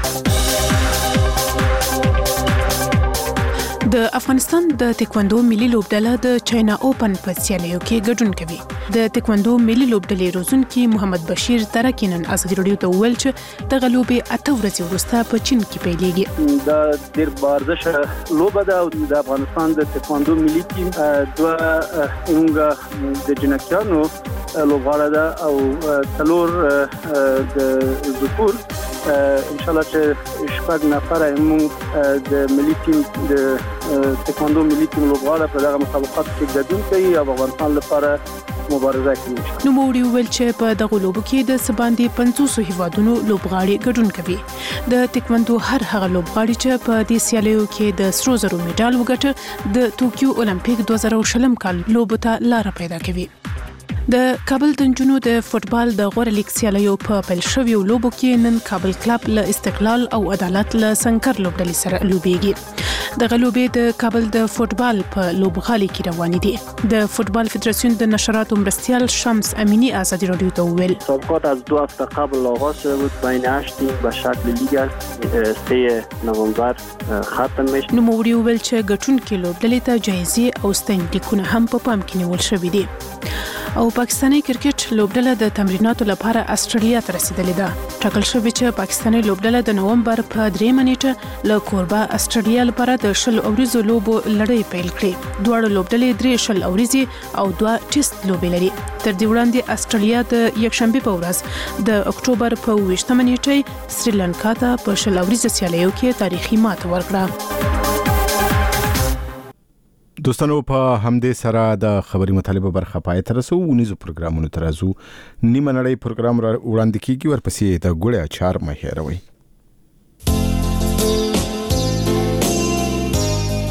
د افغانستان د تکواندو ملي لوبډله د چاینا اوپن په سیالیو کې ګډون کوي. د تکواندو ملي لوبډلې روزونکي محمد بشیر ترکینن ازادي رادیو ته ویل چې د غلوبې اته ورځې وروسته په چین کې پیلېږي. د ډېر بارزش لوبه ده او د افغانستان د تکواندو ملي ټیم دوه موږ د جنکیانو لوبغاړه ده او څلور د ذکور ان شاء الله چې شپږ نفر موږ د ملي ټیم د تکواندو ملي ټیم لوبغاړه په دغه مسابقات کې ګډون کوي او افغانستان لپاره مبارزه کوي. نو موري ویل چې په دغه لوبو کې د سباندې پنځوس هیوادونو لوبغاړي ګډون کوي. د تکواندو هر هغه لوبغاړي چې په دې سیالیو کې د سرو زرو میډال وګټه د ټوکیو اولمپیک دوه زره شلم کال لوبو ته لار پیدا کوي. د کابل د نجونو د فوتبال د غوړ لیګ سیالیو په پیل شویو لوبو کې نن کابل کلب له استقلال او عدالت له سنکر لوبډلې سره لوبېږي. د غلوبې د کابل د فوتبال په لوبغالي کې روان دي. د فوتبال فدراسیون د نشراتو مرستیال شمس امینی ازادی رادیو ته ویل مسابقات از دو هفته قبل آغاز شده بود بین هشت تیم به شکل لیگ سه نوامبر ختم میشه. نو موري ویل چې ګټونکو لوبډلې ته جایزې او ستنلیکونه هم په پام کې نیول شوي دي. او پاکستاني کرکټ لوبډله د تمریناتو لپاره استرالیا ته رسیدلې ده. ټاکل شوی چې پاکستاني لوبډله د نومبر په درېمه نیټه له کوربه استرالیا لپاره د شل اوریزو لوبو لړۍ پیل کړي. دواړه لوبډلې درې شل اوریزې او دوه ټیسټ لوبې لري. تر دې وړاندې استرالیا د یکشنبه په ورځ د اکتوبر په اوویشتمه نیټه سریلانکا ته په شل اوریزه سیالیو کې تاریخي ماته ورکړه. دوستانو په همدې سره د خبري مطالبه برخه پای ته رسو. ونیزو پروګرامونو ترازو نیمه نړۍ پروګرام وړاندې کیږي ورپسې د ګوړې اچار مه هېروئ.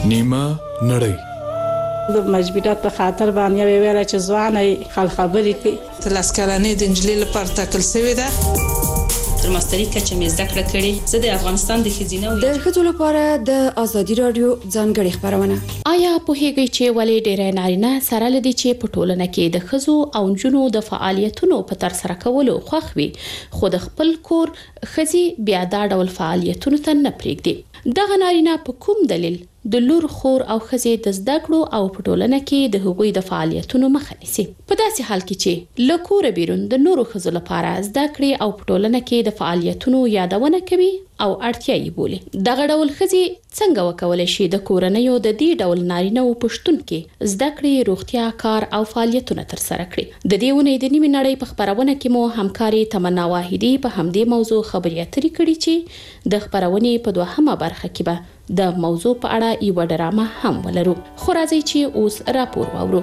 نیمه نړۍ د مجبوریت په خاطر باندې ویل چې ځواني خل خبرې کوي د لاسکرانې د انجلۍ لپاره ټاکل شوی ده تر ماستري کچه مې زده کړه کړې. زه د افغانستان د ښځینه د ښځو لپاره د ازادي رادیو ځانګړې خبرونه. آیا پوهیږئ چې ولې ډېری نارینه سره لدی چې په ټولنه کې د ښځو او نجونو د فعالیتونو په تر سره کولو خوښ وي خو د خپل کور ښځې بیا دا ډول فعالیتونو ته نه پرېږدي؟ دغه نارینه په کوم دلیل د لور خور او ښځې د زده کړو او په ټولنه کې د هغوی د فعالیتونو مخه نیسي؟ په داسې حال کې چې له کوره بیرون د نورو ښځو لپاره زده کړې او په ټولنه کې د فعالیتونو یادونه کوي او اړتیا یې بولي. دغه ډول ښځې څنګه وکولای شي د کورنیو د دې ډول نارینه‌و په شتون کې زده کړې، روغتیا، کار او فعالیتونه ترسره کړي؟ د دې اونۍ د نیمې نړۍ په خپرونه کې مو همکاري تمنا واحدي په همدې موضوع خبرې اترې کړي چې د خپرونې په دوهمه برخه کې به د موضوع په اړه یو ډرامه هم ولرو. خو راځئ چې اوس راپور واورو.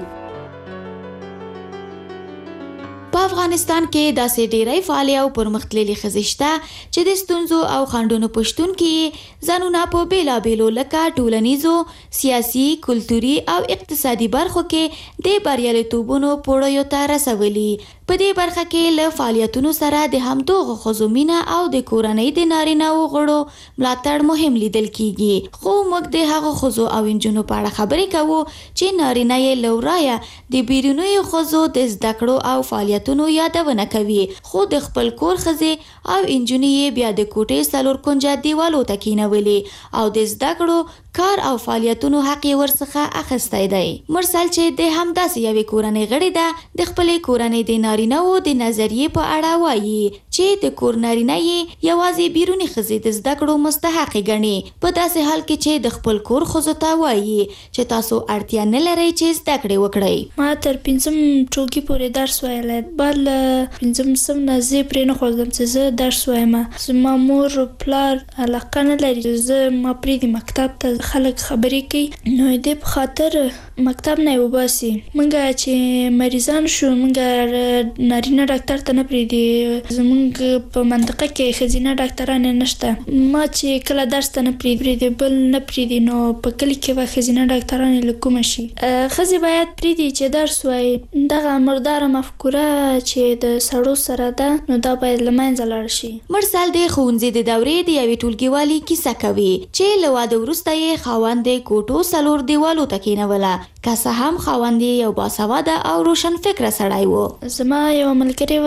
په افغانستان کې داسې ډېری فعالې او پرمختللې ښځې شته چې د ستونزو او خنډونو په شتون کې ځانونه په بېلابېلو لکه ټولنیزو، سیاسي، کلتوري او اقتصادي برخو کې د بریالیتوبونو پوړیو ته رسولي. په دې برخه کې له فعالیتونو سره د همدغو ښځو مینه او د کورنۍ د نارینه‌و غړو ملاتړ مهم لیدل کیږي. خو موږ د هغو ښځو او نجونو په اړه خبرې کوو چې نارینه یې له ورایه د بیرونیو ښځو د زده کړو او فعالیتونو یادونه کوي، خو د خپل کور ښځې او نجونې یې بیا د کوټې څلور کونجه دیوالو ته کینولې او د زده کړو، کار او فعالیتونو حق یې ورڅخه اخیستی دی. مرسل چې د همداسې یوې کورنۍ غړې ده د خپلې کورنۍ د نارینه‌و د نظریې په اړه وایي چې د کور نارینه یې یوازې بیروني ښځې د زده کړو مستحق ګڼي، په داسې حال کې چې د خپل کور ښځو ته وایي چې تاسو اړتیا نه لرئ چې زده کړې وکړئ. ما تر پنځم ټولګي پورې درس ویلی، بعد له پنځم صنف نه زه یې پرې نه خوښېدم چې زه درس وایم. زما مور پلار علاقه نه لري، زه ما پرېږدي مکتب ته خلک خبرې کوي، نو دې په خاطر مکتب نه یې وباسي. موږ چې مریضان شو موږ نارینه ډاکټر ته نه پرېږدي، زموږ په منطقه کې ښځینه ډاکټران نشته. ما چې کله درس ته نه پرېږدي بل نه پرېږدي، نو په کلي کې به ښځینه ډاکټران له کومه شي؟ ښځې باید پرېږدي چې درس وایي. دغه مرداره مفکوره چې د سړو سره ده نو دا باید له منځه لاړه شي. مرسل د ښوونځي د دورې د یوې ټولګیوالې کیسه کوي چې له واده وروسته یې خاوند د کوټو څلور دیوالو ته کېنوله، که څه هم خاوند یې یو باسواده او روشن فکره سړی و. زما یوه ملګرې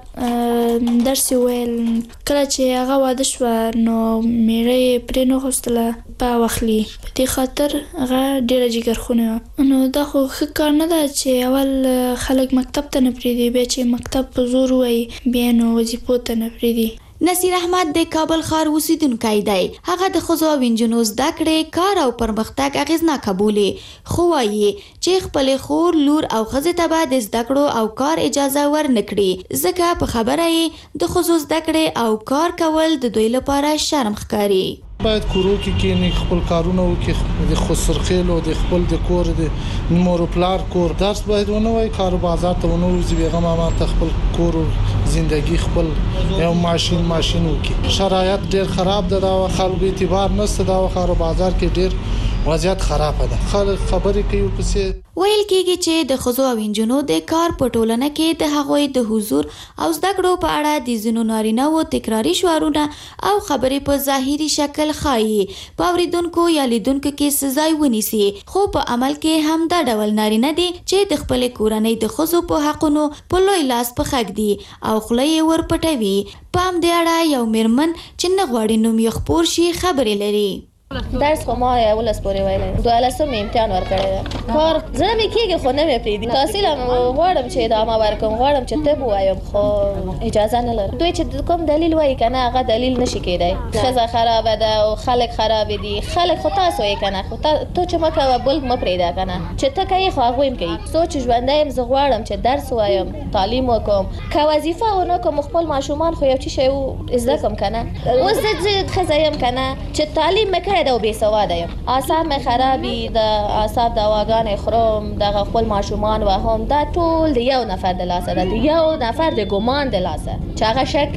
وه، درس یې ویل، کله چې هغه واده شوه نو میړه یې پرې نه غوښتله په واخلي، په دې خاطر هغه ډېره جګرخونې وه. نو دا خو ښه کار نه ده چې اول خلک مکتب ته نه پرېږدي، بیا چې مکتب په زور ووایي بیا نو وظیفو ته نه پرېږدي. نصیر احمد د کابل ښار اوسیدونکی دی. هغه د ښځو او نجونو زده کړې، کار او پرمختګ اغېزناکه بولي، خو وایي چې خپلې خور، لور او ښځې ته به د زده کړو او کار اجازه ورنه کړي، ځکه په خبره یې د ښځو زده کړې او کار کول د دوی لپاره شرم ښکاري. باید کورو کې کېني، خپل کارونه وکړي، د خسرخیل او د خپل د کور د مور او پلار کور درس باید ونه وایي، کار او بازار ته ونه وځي، بیغمه ما ته خپل کور زندگی خپل یو ماشین ماشین وکړي. شرایط ډېر خراب ده، دا خلکو اعتبار نشته، دا کار او بازار کې ډېر وضعیت خراب ده. خلک خبرې کوي پسې ویل کېږي چې د ښځو او نجونو د کار په ټولنه کې د هغوی د حضور او زده کړو په اړه د ځینو نارینه‌وو تکراري شعارونه او خبرې په ظاهري شکل ښایي په اورېدونکو یا لیدونکو کې څه ځای ونیسي، خو په عمل کې هم دا ډول نارینه دي چې د خپلې کورنۍ د ښځو په حقونو په لوی لاس په خښ دي او خوله یې ورپټوي. په همدې اړه یو میرمن چې نه غواړي نوم یې خپور شي خبرې لري. درس خو ما یولس پورې ویلی، دوولسم مې امتحان ورکړی ده. کار زړه مې کېږي خو نه مې پرېږدي. تحصیل هم غواړم چې ادامه ورکړم، غواړم چې طب ووایم، خو اجازه نه لرم. دوی چې کوم دلیل وایي که نه هغه دلیل نشي کېدی. ښځه خرابه ده او خلک خرابې دي. خلک خو تاسو یې که نه، خو تو چې مه کوه بل مه پرېږده که نه، چې ته کوې خو هغوی هم کوي. څو چې ژوندی یم زه غواړم چې درس ووایم، تعلیم وکړم، که وظیفه ونه کړم خپل ماشومان خو یو څه شی زده کړم که نه. اوس زه ښځه یم که نه چې تعلیم مې کړی ده او بېسواده یم، اعصاب مې خرابي، د اعصاب دواګانې خورم، دغه خپل ماشومان وهم، دا ټول د یو نفر د لاسه ده، د یو نفر د ګمان د لاسه چې هغه شک کوي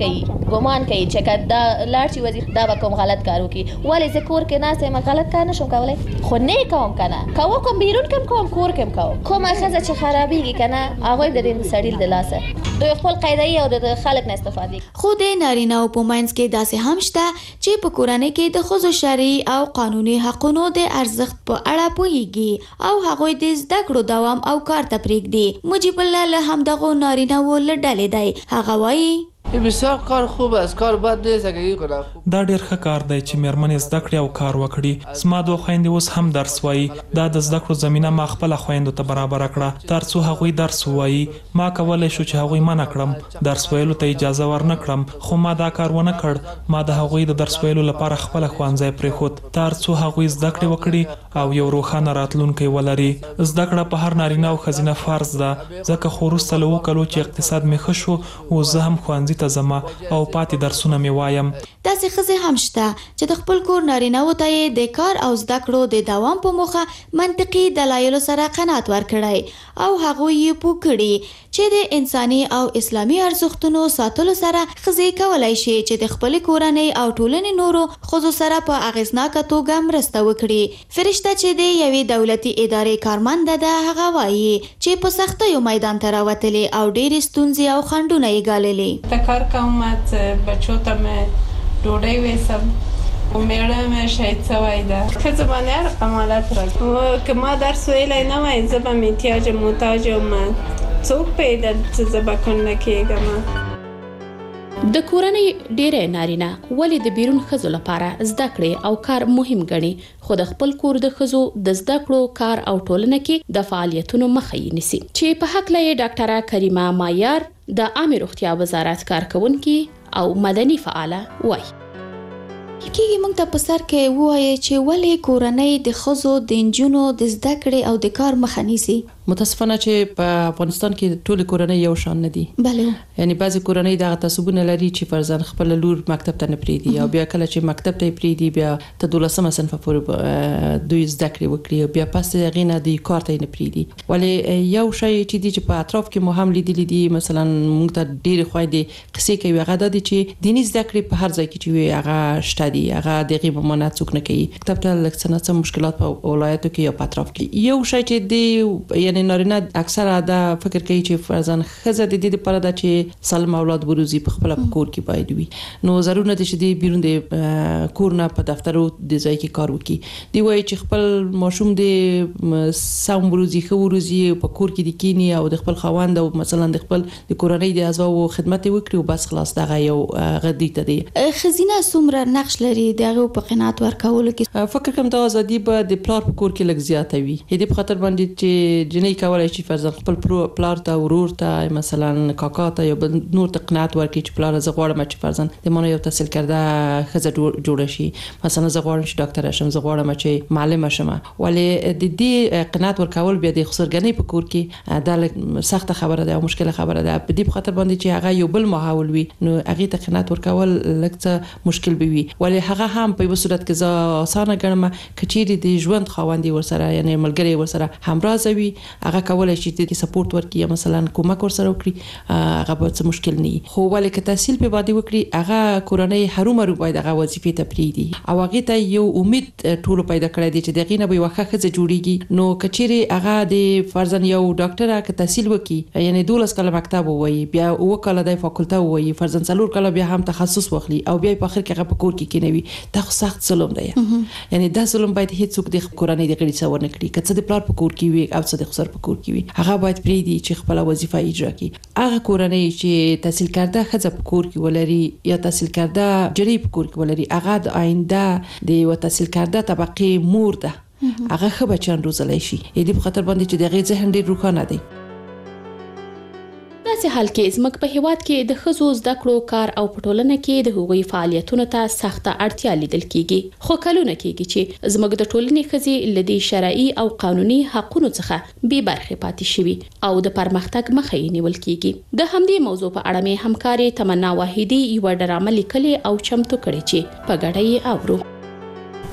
ګمان کوي چې کدا لاړ شي وزیر دا به کوم غلط کار وکړي ولې زه کور کې ناسه ما غلط کار نشم کولای خو نه کوم کنه کوم کوم بیرون کوم کوم کور کوم کوم کومه خزه چې خرابېږي کنه هغه د دې سړیل د لاسه دوی خپل قاعده او د خلک نه استفاده خو د نارینه او پوماینس کې داسې هم شته چې په کورنۍ کې د ښځو شرعي او قانوني حقونو د ارزښت په اړه پوهیږي او هغوی د زده کړو دوام او کار ته پرېږدي. مجیب الله له همدغو نارینه‌وو له ډلې دی. هغه وایي بسیار کار خوب است کار بد نیست اگه این کنه دا ډیر ښه کار دی چې میرمنې زده کړې او کار وکړي. زما دوه خویندې اوس هم درس وایي. دا د زده کړو زمینه ما خپل خویندو ته برابر کړه تر څو هغوی درس وایي. ما کولای شو چې هغوی منع کړم درس ویلو ته اجازه ورنه کړم خو ما دا کار ونه کړ. ما د هغوی د درس ویلو لپاره خپل ښوونځی پرېښود تر څو هغوی زده کړې وکړي او یو روښانه راتلونکی ولري. زده کړه په هر نارینه او ښځینه فرض ده ځکه خو وروسته له اوو کلو چې اقتصاد مې ښه شو اوس زه هم ښوونځي ته ځم او پاتې درسونه مې وایم. داسې ښځې هم شته چې د خپل کور نارینه‌وو ته یې د کار او زده کړو د دوام په موخه منطقي دلایلو سره قناعت ورکړی او هغوی یې پوه کړي چې د انساني او اسلامي ارزښتونو ساتلو سره ښځې کولی شي چې د خپلې کورنۍ او ټولنې نورو ښځو سره په اغېزناکه توګه مرسته وکړي. فرشته چې د یوې دولتي ادارې کارمنده ده هغه وایي چې په سختیو میدان ته راوتلې او ډېرې ستونزې او خنډونه یې ګاللې. اومد بچو ته مې ډوډۍ ویسم و میړه مې شهید سوی ده ښځه باندې هر قمالت راکړي که ما درس ویلی نه وای زه به محتاج محتاج یم څوک پیدا چې زه به کونډه کېږم. د کورنۍ ډیری نارینه ولې د بیرون ښځو لپاره زده کړې او کار مهم ګڼي خو د خپل کور د ښځو د زده کړو کار او ټولنه کې د فعالیتونو مخه یې نیسي چې په هکله یې ډاکټره کریمه مایار د عامه روغتیا وزارت کارکونکي او مدني فعاله وایي. کېږي موږ ته په سر کې ووایي چې ولې کورنۍ د ښځو د نجونو د زده کړې او د کار مخه نیسي. متاسفانه چې په افغانستان کې ټول کورنۍ یو شان نه دي. بله یعنی بعضی کورنۍ دغه تعصبونه لري چې فرزند خپل لور مکتب ته نه پریږدي او بیا کله چې مکتب ته پریږدي بیا ته دولسمه صنف پورې دوی زده کړې وکړي بیا پس هغې نه دوی کار ته نه پریږدي. ولې یو شی چې دی چې په اطراف کې مو هم لیدلی دي مثلا موږ ته ډېرې خویندې قصې کوي هغه دا دي چې دیني زده کړې په هر ځای کې چې وي هغه شته دي هغه دغې ممانعت څوک نه کوي. کتاب ته لږ څه نه څه مشکلات په ولایتو کې یا په اطراف کې یو شی چې دی یعنی نارینه اکثره دا فکر کوي چې فرزند ښځه د دې لپاره ده چې سالم اولاد وروزي په خپل کور کې باید وي نو ضرور نه دي چې دی بیرون د کور نه په دفترو د ځای کې کار وکړي. دی وایي چې خپل ماشوم د سم وروزي ښه وروزي په کور کې د کینی او د خپل خاوند او مثلا د خپل د کورنۍ د اعضاو خدمت وکړي او بس خلاص دغه یو غدي ته دی. ښځینه څومره نقش لري دغه په قناعت ورکولو کې؟ فکر کوم د ازادي به د پلار په کور کې لږ زیاته وي. دې په خاطر باندې چې جنۍ کولای شي فرزند خپل پلار ته ورور ته مثلا کاکا ته یا نور ته قناعت ورکړي چې پلار زه غواړم چې فرزند د مانه یو تحصیل کرده ښځه جوړه شي مثلا زه غواړم چې ډاکټر شم زه غواړم چې معلم شم. ولې د دې قناعت ورکول بیا د خسرګنۍ په کور کې دا سخته خبره ده او مشکله خبره ده. په دې په خاطر باندې چې هغه یو بل ماحول وي نو هغه ته قناعت ورکول لږ څه مشکل به وي. ولې هغه هم په یو صورت کې زه اسانه ګڼم کچېرې د ژوند خاوندې ورسره یعنی ملګری ورسره همراز وي هغه کولای شي چې سپورټ ورکړي یا مثلا کومک ورسره وکړي هغه به څه مشکل نه وي. خو ولې که تحصیل په باندې وکړي هغه کورنۍ هرومرو باید هغه وظیفې ته پرېږدي او هغې ته یو امید ټولو پیدا کړی دی چې د هغې نه به یوه ښه ښځه جوړېږي. نو که چیرې هغه د فرضاً یو ډاکټره که تحصیل وکړي یعنی دولس کاله مکتب ووایي بیا اووه کاله د فاکولته ووایي فرضاً څلور کاله بیا هم تخصص واخلي او بیا په اخر کې هغه په کور کې کېنوي دا خو سخت ظلم دی. یعنی دا ظلم باید هیڅوک د کورنۍ د غړي څه ونه کړي که څه د پلار په کور کې وي او څه د خسر په کور کې وي هغه باید پرېږدي چې خپل وظیفه اجرا کړي. هغه کورنۍ چې تحصیل کرده ښځه په کور کې ولري یا تحصیل کرده جري په کور کې ولري هغه د آینده د یو تحصیل کرده طبقې مور ده هغه ښه بچیان روزلی شي. دې په خاطر باندې چې د هغې ذهن ډېر روښانه دی. داسې حال کې زموږ په هیواد کې د ښځو زده کړو کار او په ټولنه کې د هغوی فعالیتونو ته سخته اړتیا لیدل کیږي خو کلونه کیږي چې زموږ د ټولنې ښځې له دې شرعي او قانوني حقونو څخه بې برخې پاتې شوي او د پرمختګ مخه یې نیول کیږي. د همدې موضوع په اړه مې همکارې تمنا واحدي یوه ډرامه لیکلې او چمتو کړې چې په ګډه یې اورو.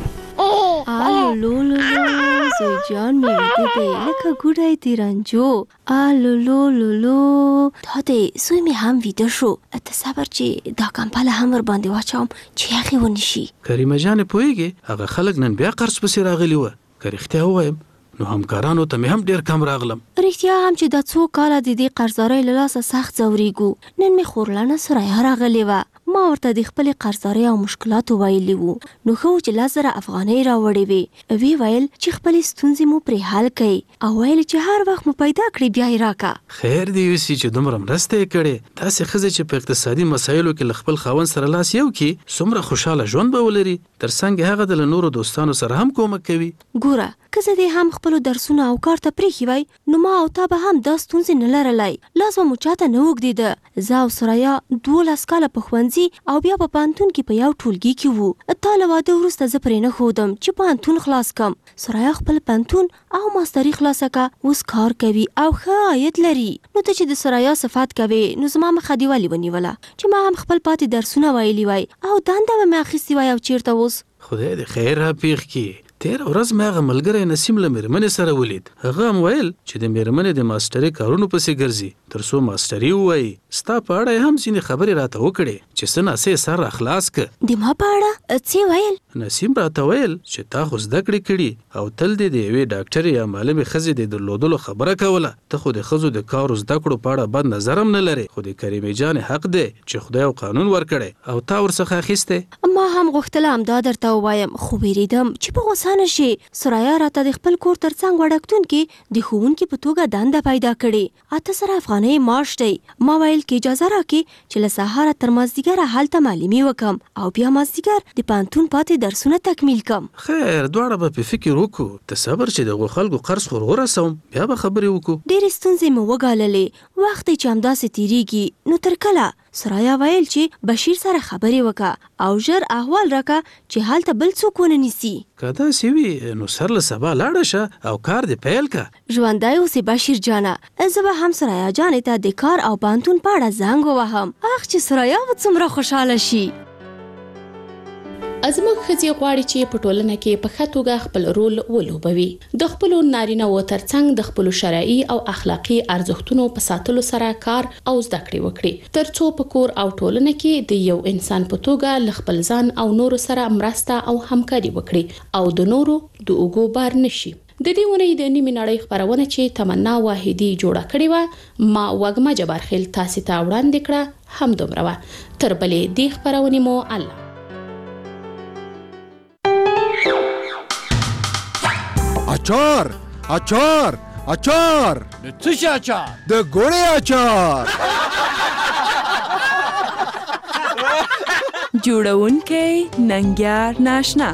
آلو لو لو لو زوی جان می ویده دی لکه گوڑای دیرانجو. آلو لو لو لو دا دی زوی می هم ویده شو. ته صبر چې دا کمپاله هم ور باندې واچوم چې یخې ونشي. کریمه جان پوهیږي هغه خلک نن بیا قرض پسې راغلي وه. که رښتیا ووایم نو همکارانو ته مې هم ډېر کم راغلم. رښتیا هم چې دا څو کاله د دې قرضدارۍ له لاسه سخت ځورېږو. نن مې خورلنه سرایه راغلې وه. ما ورته د خپلې قرضدارۍ او مشکلاتو ویلي وو. نو ښه و چې لس زره افغانۍ راوړې وې. ویې ویل چې خپلې ستونزې مو پرې حل کړئ او ویل چې هر وخت مو پیدا کړې بیا یې راکړه. خیر دې وسي چې دومره مرسته یې کړې. داسې ښځې چې په اقتصادي مسایلو کې له خپل خاوند سره لاس یو کړي څومره خوشحاله ژوند به ولري. تر څنګ هغه د له نورو دوستانو سره هم کومک کوي. ګوره که زه دې هم خپلو درسونه او کار ته پرېښي وای نو ما او تا به هم دا ستونزې نه لرلی. لاس به مو چاته نه اوږدېده. زه او سریا دولس کاله په ښوونځي او بیا په پوهنتون کې په یو ټولګي کې وو. تا له واده وروسته زه پرې نه ښودم چې پوهنتون خلاص کم. سریا خپل پوهنتون او ماستري خلاصه که اوس کار کوي او ښه عاید لري. نو ته چې د سریا صفات کوې نو زما مخه دې ولې ونیوله چې ما هم خپل پاتې درسونه ویلي وای او دنده به مې اخیستې وای او چیرته اوس. خدای دې خیر را پیښ کړي. تیر ورځ مې هغه ملګری نسیم له مېرمنې سره ولید. هغه هم ویل چې د مېرمنې د ماسټري کارونو پسې ګرځي تر څو ماسټري ووایي. ستا په اړه یې هم ځینې خبرې راته وکړې چې څه ناڅه یې سر راخلاص که. د ما په اړه څه ویل؟ نسیم راته ویل چې تا خو زده کړې کړي او تل دې د یوې ډاکټرې یا معلمې ښځې د درلودلو خبره کوله. ته خو د ښځو د کار او زده کړو په اړه بد نظر هم نه لرې. خو د کریمې جانې حق دی چې خدای او قانون ورکړی او تا ورڅخه اخیستی. ما هم غوښتله همدا درته ووایم خو ویرېدم چې په غوسه نه شي. سریا راته د خپل کور تر څنګ وړکتون کې د ښوونکي په توګه دنده پیدا کړې. اته سره افغانۍ معاش دی. ما ویل کې اجازه راکړي چې له سهاره تر مازدیګره هلته معلمي وکم او بیا مازدیګر د پوهنتون پاتې درسونه تکمیل کم. خیر دواړه به په فکر وکړو. ته صبر چې دغو خلکو قرض خور ورسوم بیا به خبرې وکړو. ډېرې ستونزې مې وګاللې. وخت دی چې همداسې تېرېږي. نو تر کله؟ سریا ویل چې بشیر سره خبرې وکړه او ژر احوال راکړه چې هلته بل څوک ونه نیسي. که داسې وي نو سر له سبا لاړه شه او کار دې پیل کړه. ژوندی اوسې بشیر جانه. زه به هم سریا جانې ته د کار او پوهنتون په اړه زنګ ووهم. اخ چې سریا به څومره خوشحاله شي. ازموږ ښځې غواړي چې په ټولنه کې په ښه توګه خپل رول ولوبوي. د خپلو نارینه‌وو ترڅنګ د خپلو شرعي او اخلاقي ارزښتونو په ساتلو سره کار او زده کړې وکړي تر څو په کور او ټولنه کې د یو انسان په توګه له خپل ځان او نورو سره مرسته او همکاري وکړي او د نورو د اوږو بار نشي. د دې ونې د نیمې نړۍ خپرونه چې تمنا واحدي جوړه کړې وه ما وږمه جبارخیل تاسې ته وړاندې کړه همدومره وه. تر بلې دې خپرونې مو الله اچار اچار اچار د څه شي اچار؟ د ګوړې اچار. جوړونکی ننګیار ناشنا.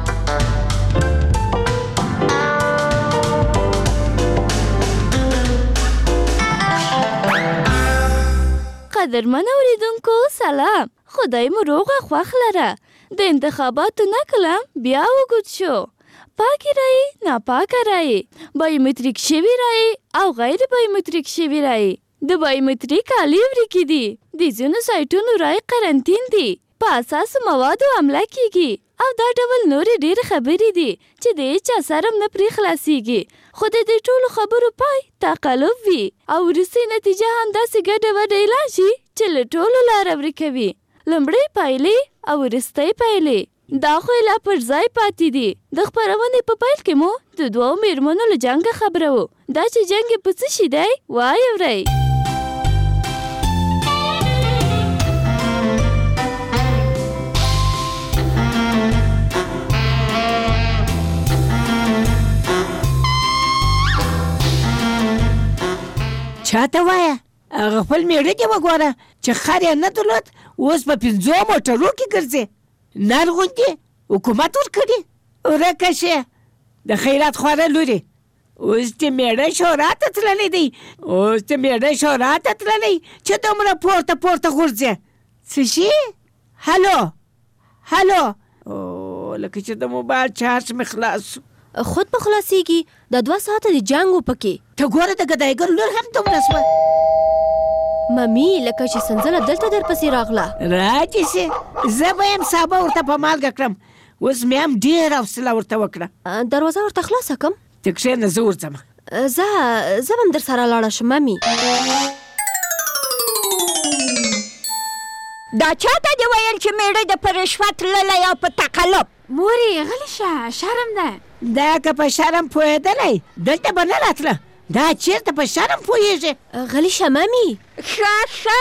قدرمن اوریدونکو سلام. خدای مو روغه خوښ لره. د انتخاباتو نکلم بیا وګد شو. پاکی رای، ناپاکه رای، بایومتریک شوی رای او غیر بایومتریک شوی رای. د بایومتریک عالی ورکی دي. د ځینو سایټونو رای قرنطین دي. په اساس موادو عمله کیږي او دا ډول نورې ډېرې خبرې دي چې د هیچا سره هم نه پرې خلاصیږي. خو د دې ټولو خبرو پای تقلب وي او وروستۍ نتیجه هم داسې ګډه وډه اعلان شي چې له ټولو لاره ورکوي. لومړۍ پایلې او وروستۍ پایلې دا خو لا پر ځای پاتې دي. د خپرونې په پیل کې مو د دوو میرمنو له جنګه خبره وو. دا چې جنګ یې په څه شي دی وایې اورئ. چاته وایه هغه خپل میړه کې وګوره چې خر یې نه درلود اوس په پنځو موټرو کې ګرځي. نر غوندې حکومت ورکړي ورکه شي د خیرات خواره لورې. اوس چې میړه شورا ته تللی دی اوس چې میړه شورا ته تللی چې دومره پورته پورته غورځي. څه شي؟ هلو هلو او لکه چې د موبایل چارج مې خلاص شو. خود به خلاصیږي. د دوه ساعته د جنګ و پکې. ته ګوره د ګدایګر لور هم دومره شوه. ممی لکه چې سنځله دلته در پسې راغله. راځي سي زه به یم سابه ورته په مالګه کړم اوس مې هم ډېر حوصله ورته وکړه. دروازه ورته خلاصه کړم؟ ته کښېنه زه ورځم. زه زه به هم در سره لاړه شم مامي. دا چاته دې ویل چې میړه د په رشوت تللی او په تقلب؟ مورې غلی شه، شرم ده. دا که په شرم پوهېدلی دلته به نه راتله. دا چېرته په شرم پوهېږي؟ غلی شه مامي. ښه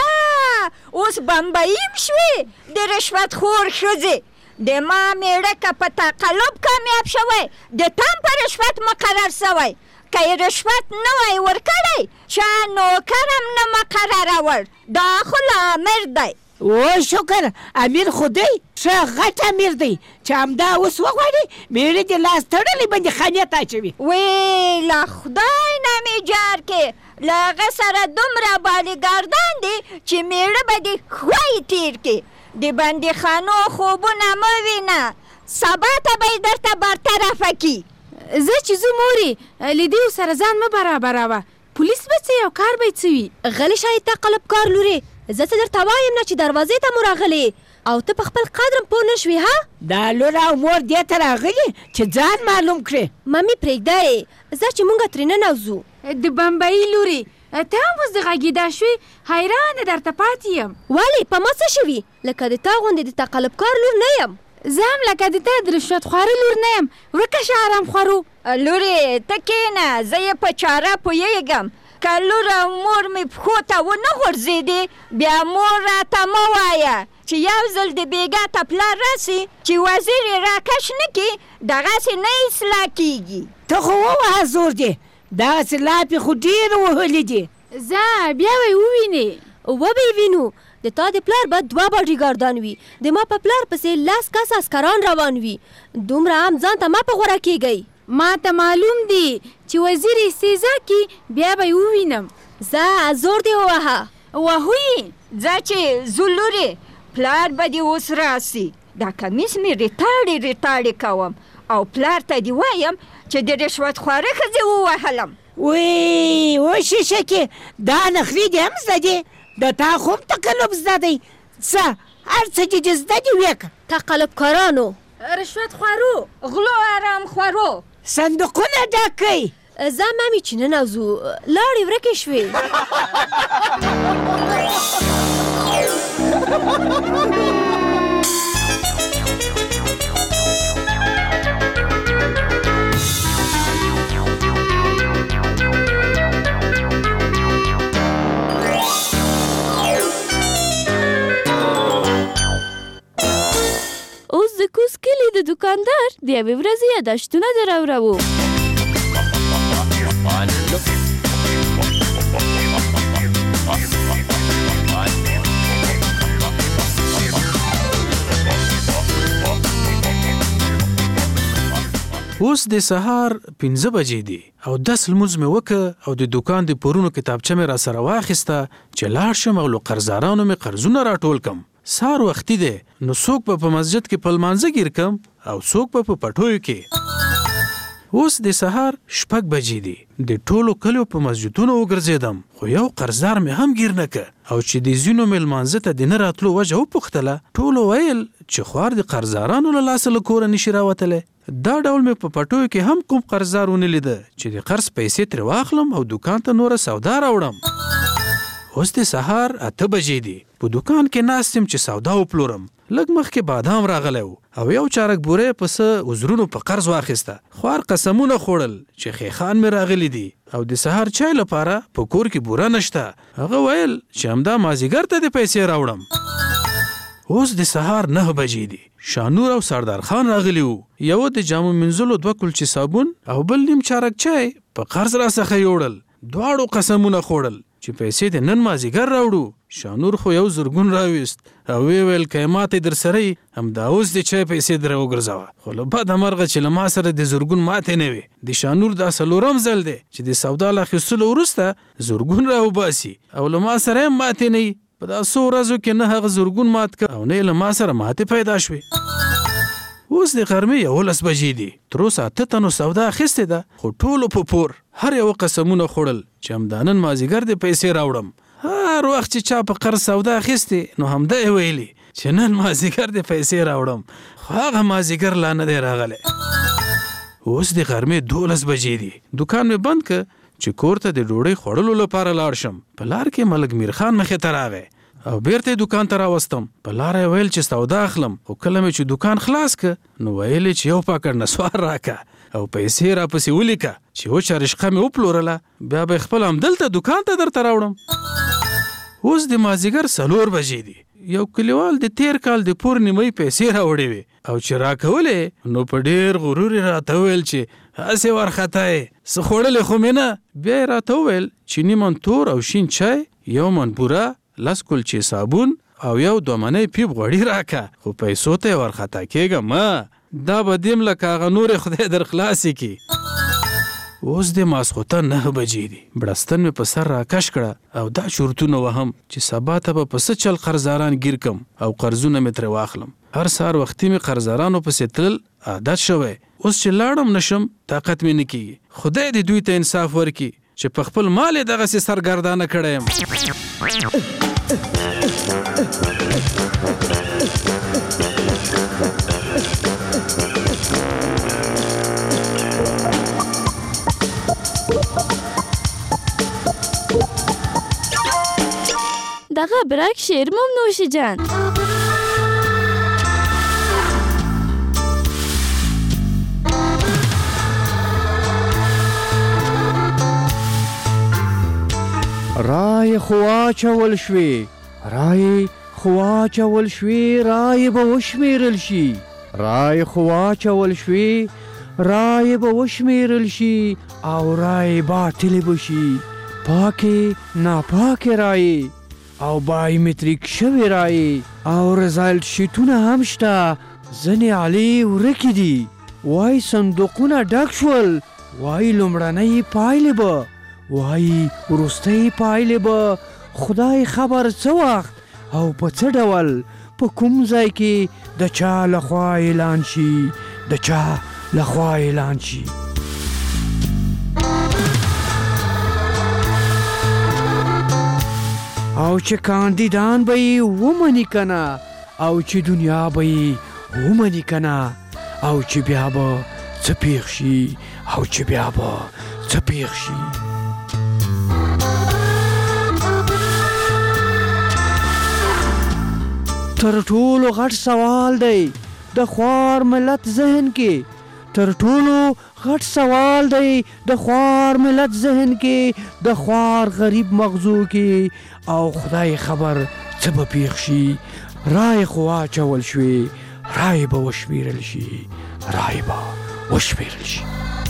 ښه اوس بمبئیم شوې د رشوت خور ښځې. د ما میړه که په تقلب کامیاب شوی د تم په رشوت مقرر شوی. که یې رشوت نه وای ورکړی چا نوکر هم نه مقررول. دا خو لامر دی. او شکر امیر خو دی ښه غټ امیر دی چې همدا اوس وغواړي میړه دې لاس تړلی باندې خانې ته اچوي. وی له خدای نه مې جار کې له هغه سره دومره بالیګاردان دي چې میړه به دې خوی تیر کړي. د بندیخانو خوبونه مه وینه، سبا ته به یې درته برطرفه کړي. زه چې زه مورې له دې سره ځان مه برابروه، پولیس به څه او کار به یې څه وي. غلی شه ته قلبکار لورې، زه څه درته وایم نه چې دروازې ته مو راغلې او ته په خپل قدرم پوه نه شوې. ها دا لور او مور دې ته راغلي چې ځان معلوم کړې. مامي پرېږده یې، ځه چې مونږ ترې ننوځو. د بمبئي لورې ته هم اوس د غږېدا شوې، حیرانه درته پاتې یم. ولې په ما څه شوي؟ لکه د تا غوندې د تقلبکار لور نه یم. زه هم لکه د تا د رشوت خواره لور نه یم. ورکه شه ارام خورو. لورې ته کښېنه، زه یې په چاره پوهېږم. که لور او مور مې پښو ته ونه غورځېدې بیا مور راته مه وایه چې یو ځل د بېګا ته پلار راسي چې وزیر یې راکش نه کړي دغسې نه اصلاح کېږي. ته خو ووهه زور دی، دغسې لاپې خو ډېر وهلي دي. ځه بیا به یې ووینې. وبه یې وینو. د تا د پلار به دوه باډیګاردان وي، د ما په پلار پسې لس کس عسکران روان وي. دومره هم ځان ته مه په غوره کېږئ. ما ته معلوم دی چې وزیر استیزا کی بیا به یې ووینم. ځه زور دې ووهه. وهو یې ځه چې ځو لورې، پلار به دې اوس راسي. دا کمیس مې ریتاړې ریتاړې کوم او پلار ته دې وایم چې د رشوت خواره ښځې ووهلم. وی و شیشه کې دا نخرې دې هم زده دي، د تا خو هم تقلب زده دی. څه هر څه چې دې زده دي ویې تقلبکارانو، رشوت خورو، غلو ارام خورو، صندوقونه ډک کړئ. ځه مامي چې ننوځو، لاړې ورکې شوې. اوس د کوز کلي د دوکاندار د یوې ورځې یاداشتونه دراوروو. اوس د سهار پنځه بجې دي او دس لمونځ مې وکړ او د دوکان د پورونو کتابچه مې را سره واخیسته چې لاړ شم او له قرضدارانو مې قرضونه راټول کم. سهار وختي دی نو څوک به په مسجد کې په لمانځه ګیر کم او څوک به په پټیو کې. اوس د سهار شپږ بجې دي، د ټولو کلیو په مسجدونو وګرځېدم خو یو قرضدار مې هم ګیر نه که او چې د ځینو مې لمانځه ته د نه راتلو وجه وپوښتله، ټولو ویل چې خوار د قرضدارانو له لاسه له کوره نشي راوتلی. دا ډول مې په پټیو کې هم کوم قرضدار ونه لیده چې د قرض پیسې ترې واخلم او دوکان ته نوره سودا راوړم. اوس د سهار اته بجې دي، په دوکان کې ناست یم چې سودا وپلورم. لږ مخکې بادام راغلی و او یو چارک بوره یې پسه عذرونو په قرض واخیسته. خوار قسمونه خوړل چې خیخان مې راغلی دي او د سهار چای لپاره په کور کې بوره نشته. هغه ویل چې همدا مازیګر ته د پیسې راوړم. اوس د سهار نه بجې دي، شانور او سردار خان راغلی وو. یو د جامو منځلو دوه کلچې صابون او بل نیم چارک چای په قرض راڅخه یوړل. دواړو قسمونه خوړل چې پیسې د نن مازیګر راوړو. شانور خو یو زرګون راویست او وی ویل که ماته در سره همدا اوس د چای پیسې در وګرځوه. خو له بده مرغه چې له ما سره د زرګون ماتې نه وي. د شانور دا څلورم ځل دی چې د سودا له اخیستلو وروسته زرګون راوباسي او له ما سره هم ماتې نه وي. په دا څو ورځو کې نه هغه زرګون مات کړ او نه له ما سره ماتې پیدا شوې. اوس د غرمې یولس بجې دي، تر اوسه اته تنو سودا اخیستې ده خو ټولو په پور هر یو قسمونه خوړل چې همدا نن مازیګر د پیسې راوړم. هر وخت چې چا په قرض سودا اخیستې نو همدا یې ویلي چې نن مازدیګر د پیسې راوړم خو هغه مازدیګر لا نه دی راغلی. اوس د غرمې دولس بجې دي. دکان مې بند که چې کور ته د ډوډۍ خوړلو لپاره لاړ شم. په لار کې ملک میر خان مخې ته راغی او بیرته دکان ته راوستم. په لاره یې ویل چې سودا اخلم، خو کله مې چې دکان خلاص که نو ویل چې یو پاکټ نسوار راکه او پیسې را پسې ولیکه چې وچه رشقه مې وپلورله، بیا به خپل همدلته دکان ته درته راوړم. اوس د مازدیګر څلور بجې دي. یو کلیوال د تیر کال د پور نیمۍ پیسې راوړې وې او چې راکولې نو په ډېر غرور یې راته وویل چې هسې وارخطا یې څه خوړلې خو مې نه. بیا یې راته وویل چې نیمن تور او شین چای، یو من بوره، لس کلچې صابون او یو دوه منۍ پیپ غوړي راکه، خو پیسو ته یې وارخطا کېږم ما، دا به دیم لکه هغه نورې خدای در خلاصې کړي. اوس د ماسخوتن نهه بجې دي. بړستن مې په سر راکش کړه او دا چورتونه وهم چې سبا ته به په څه چل قرضداران ګیر کم او قرضونه مې ترې واخلم. هر سهار وختي مې قرضدارانو پسې تلل عادت شوی. اوس چې لاړم نشم طاقت مې نه کېږي. خدای دې دوی ته انصاف ورکړي چې په خپل مال یې دغسې سرګردانه کړی یم. دغه برک شیر مم نوشی جان. رای خوا چول شوی، رای خوا چول شوی، رای به وشمیرل شي. رای خوا چول شوی، رای به وشمیرل شي او رای باطل بشي. پاکې ناپاکې رای او بایومتریک شوی رای او رزالت شیټونه هم شته. ځینې علي ورکې دي. وای صندوقونه ډک شول. وای لومړنۍ پایلې به، وای وروستۍ پایلې به خدای خبر څه وخت او په څه ډول په کوم ځای کې د چا لخوا اعلان شي، د چا لخوا اعلان شي. او چې کاندیدان به یې ومني که نه او چې دنیا به یې ومني که نه او چې بیا به څه پیښ شي او چې بیا به څه پیښ شي. تر ټولو غټ سوال دی د خوار ملت ذهن کې. تر ټولو غټ سوال دی د خوار ملت ذهن کې، د خوار غریب مغزو کې او خدای خبر څه به پیښ شي. رای خو واچول شوې، رای به وشمیرل شي، رای به وشمیرل شي.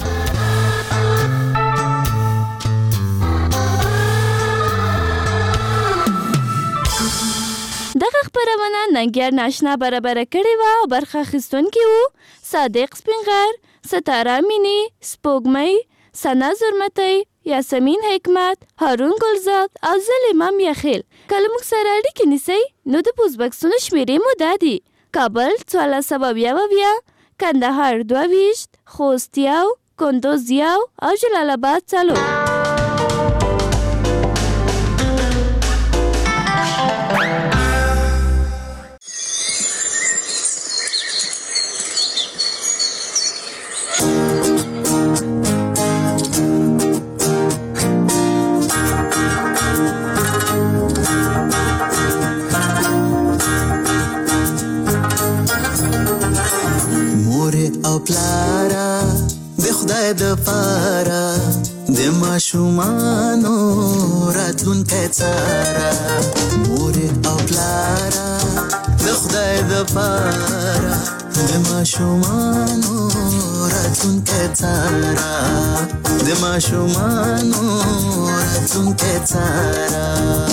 دغه خبرونه ننګیار ناشنا برابر کړې وه او برخه اخیستونکي وو صادق سپینغر، ستاره مینی، سپوږمۍ، ثنا زرمتی، یاسمین حکمت، هارون ګلزاد او زلیما میاخیل. کله موږ سره اړیکې نیسئ نو د پوسټ بکسونو شمیرې مو دا دي: کابل څوارلس سوه اویا اویا، کندهار دوه ویشت، خوست یو، کندوز یو او جلال آباد څلور. او پلارا د خدای د پاره د ماشومانو راتلونکی څاره. مور او پلارا د خدای د پاره د ماشومانو راتلونکی څاره، د ماشومانو راتلونکی څاره.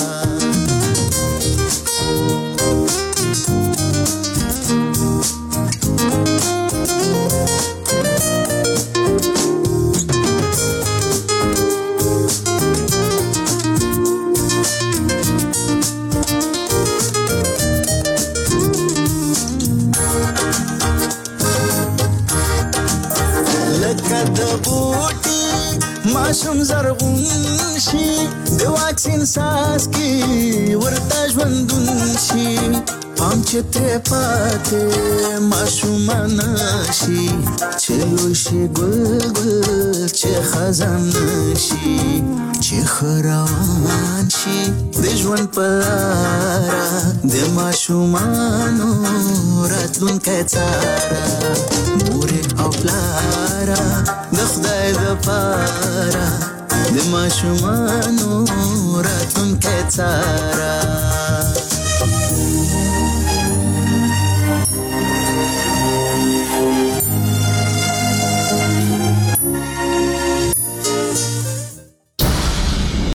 ماشوم زرغون شي د واکسین ساس کې ورته ژوندون شي، پام چې ترې پاتې ماشومان شي چې لوی شي ګل ګل چې خزان شي چې ښه روان شي د ژوند په لاره د ماشومانو راتلونکی څاره مورې او پلاره د خدای دپاره د ماشومانو راتلونکی څاره